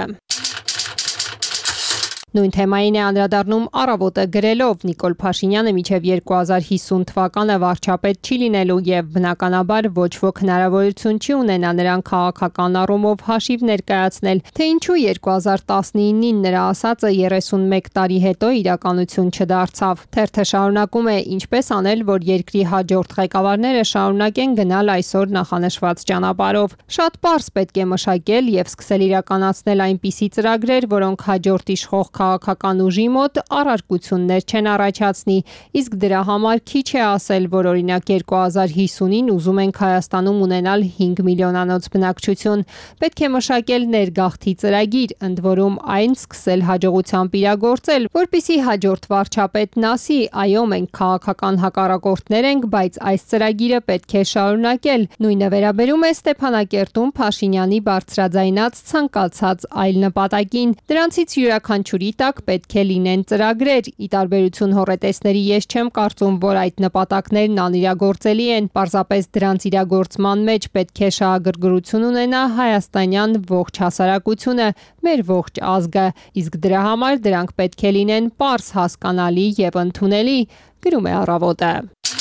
[SPEAKER 9] Նույն թեմային է անդրադառնում Առավոտը գրելով Նիկոլ Փաշինյանը մինչև 2050 թվականը վարչապետ չի լինելու եւ բնականաբար ոչ ոք հնարավորություն չի ունենա նրան քաղաքական առումով հաշիվ ներկայացնել, թե ինչու 2019-ին նրա ասածը 31 տարի հետո իրականություն չդարձավ։ Թերթը շարունակում է, ինչպես անել, որ երկրի հաջորդ ղեկավարները շարունակեն գնալ այսօր նախանշված ճանապարհով։ Շատ պարզ պետք է մշակել եւ սկսել իրականացնել այնպիսի ծրագրեր, որոնք հաջորդ իշխող քաղաքական ուժի մոտ առարկություններ չեն առաջացնի, իսկ դրա համար քիչ է ասել, որ օրինակ 2050-ին ուզում ենք Հայաստանում ունենալ 5 միլիոնանոց բնակչություն, պետք է մշակել ներգաղթի ծրագիր, ընդ որում այն սկսել հաջողությամբ իրագործել, որպեսզի հաջորդ վարչապետն ասի, այո, մենք քաղաքական հակառակորդներ ենք, բայց այս ծրագիրը պետք է շարունակել։ Նույնը վերաբերում է Ստեփանակերտում Փաշինյանի բարձրաձայնած ցանկացած այլ նպատակին։ Դրանցից յուրաքանչյուրի տակ պետք է լինեն ծրագրեր։ Ի տարբերություն հոռետեսների ես չեմ կարծում, որ այդ նպատակներն անիրագործելի են։ Պարզապես դրանց իրագործման մեջ պետք է շահագրգռություն ունենա հայաստանյան ողջ հասարակությունը, մեր ողջ ազգը, իսկ դրա համար դրանք պետք է լինեն պարզ, հասկանալի եւ ընդունելի, գրում է Առավոտը։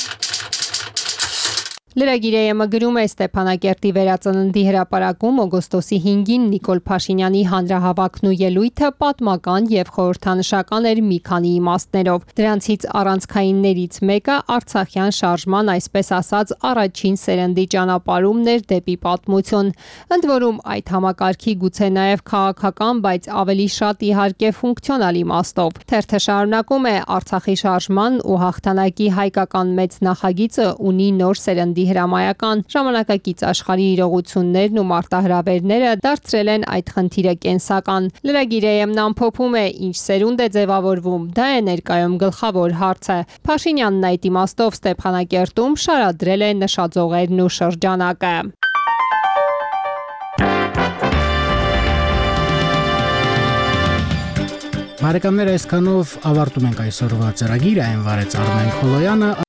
[SPEAKER 9] Լրագիրը գրում է Ստեփանակերտի վերածննդի հրապարակում օգոստոսի 5-ին Նիկոլ Փաշինյանի հանրահավաքն ու ելույթը պատմական եւ խորհրդանշական էր մի քանի իմաստներով։ Դրանցից առանցքայիններից մեկը Արցախյան շարժման, այսպես ասած, առաջին սերնդի ճանապարհումն էր դեպի պատմություն։ Ընդ որում այդ համակարգի գուցե նաեւ քաղաքական, բայց ավելի շատ իհարկե ֆունկցիոնալ իմաստով։ Թերթը շարունակում է Արցախի շարժման ու հաղթանակի հայկական մեծ նախագիծը ունի նոր սերնդի հրամայական, ժամանակակից աշխարհի իրողություններն ու մարտահրավերները դարձրել են այդ խնդիրը կենսական։ Լրագիրը ամփոփում է, ինչ սերունդ է ձևավորվում, դա է ներկայում գլխավոր հարցը։ Փաշինյանն այդ իմաստով Ստեփանակերտում շարադրել է նշաձողերն ու շրջանակը։
[SPEAKER 1] Բարեկամներ, այսքանով ավարտում ենք այսօրվա ծրագիրը, այն վարեց Արմեն Խոլոյանը,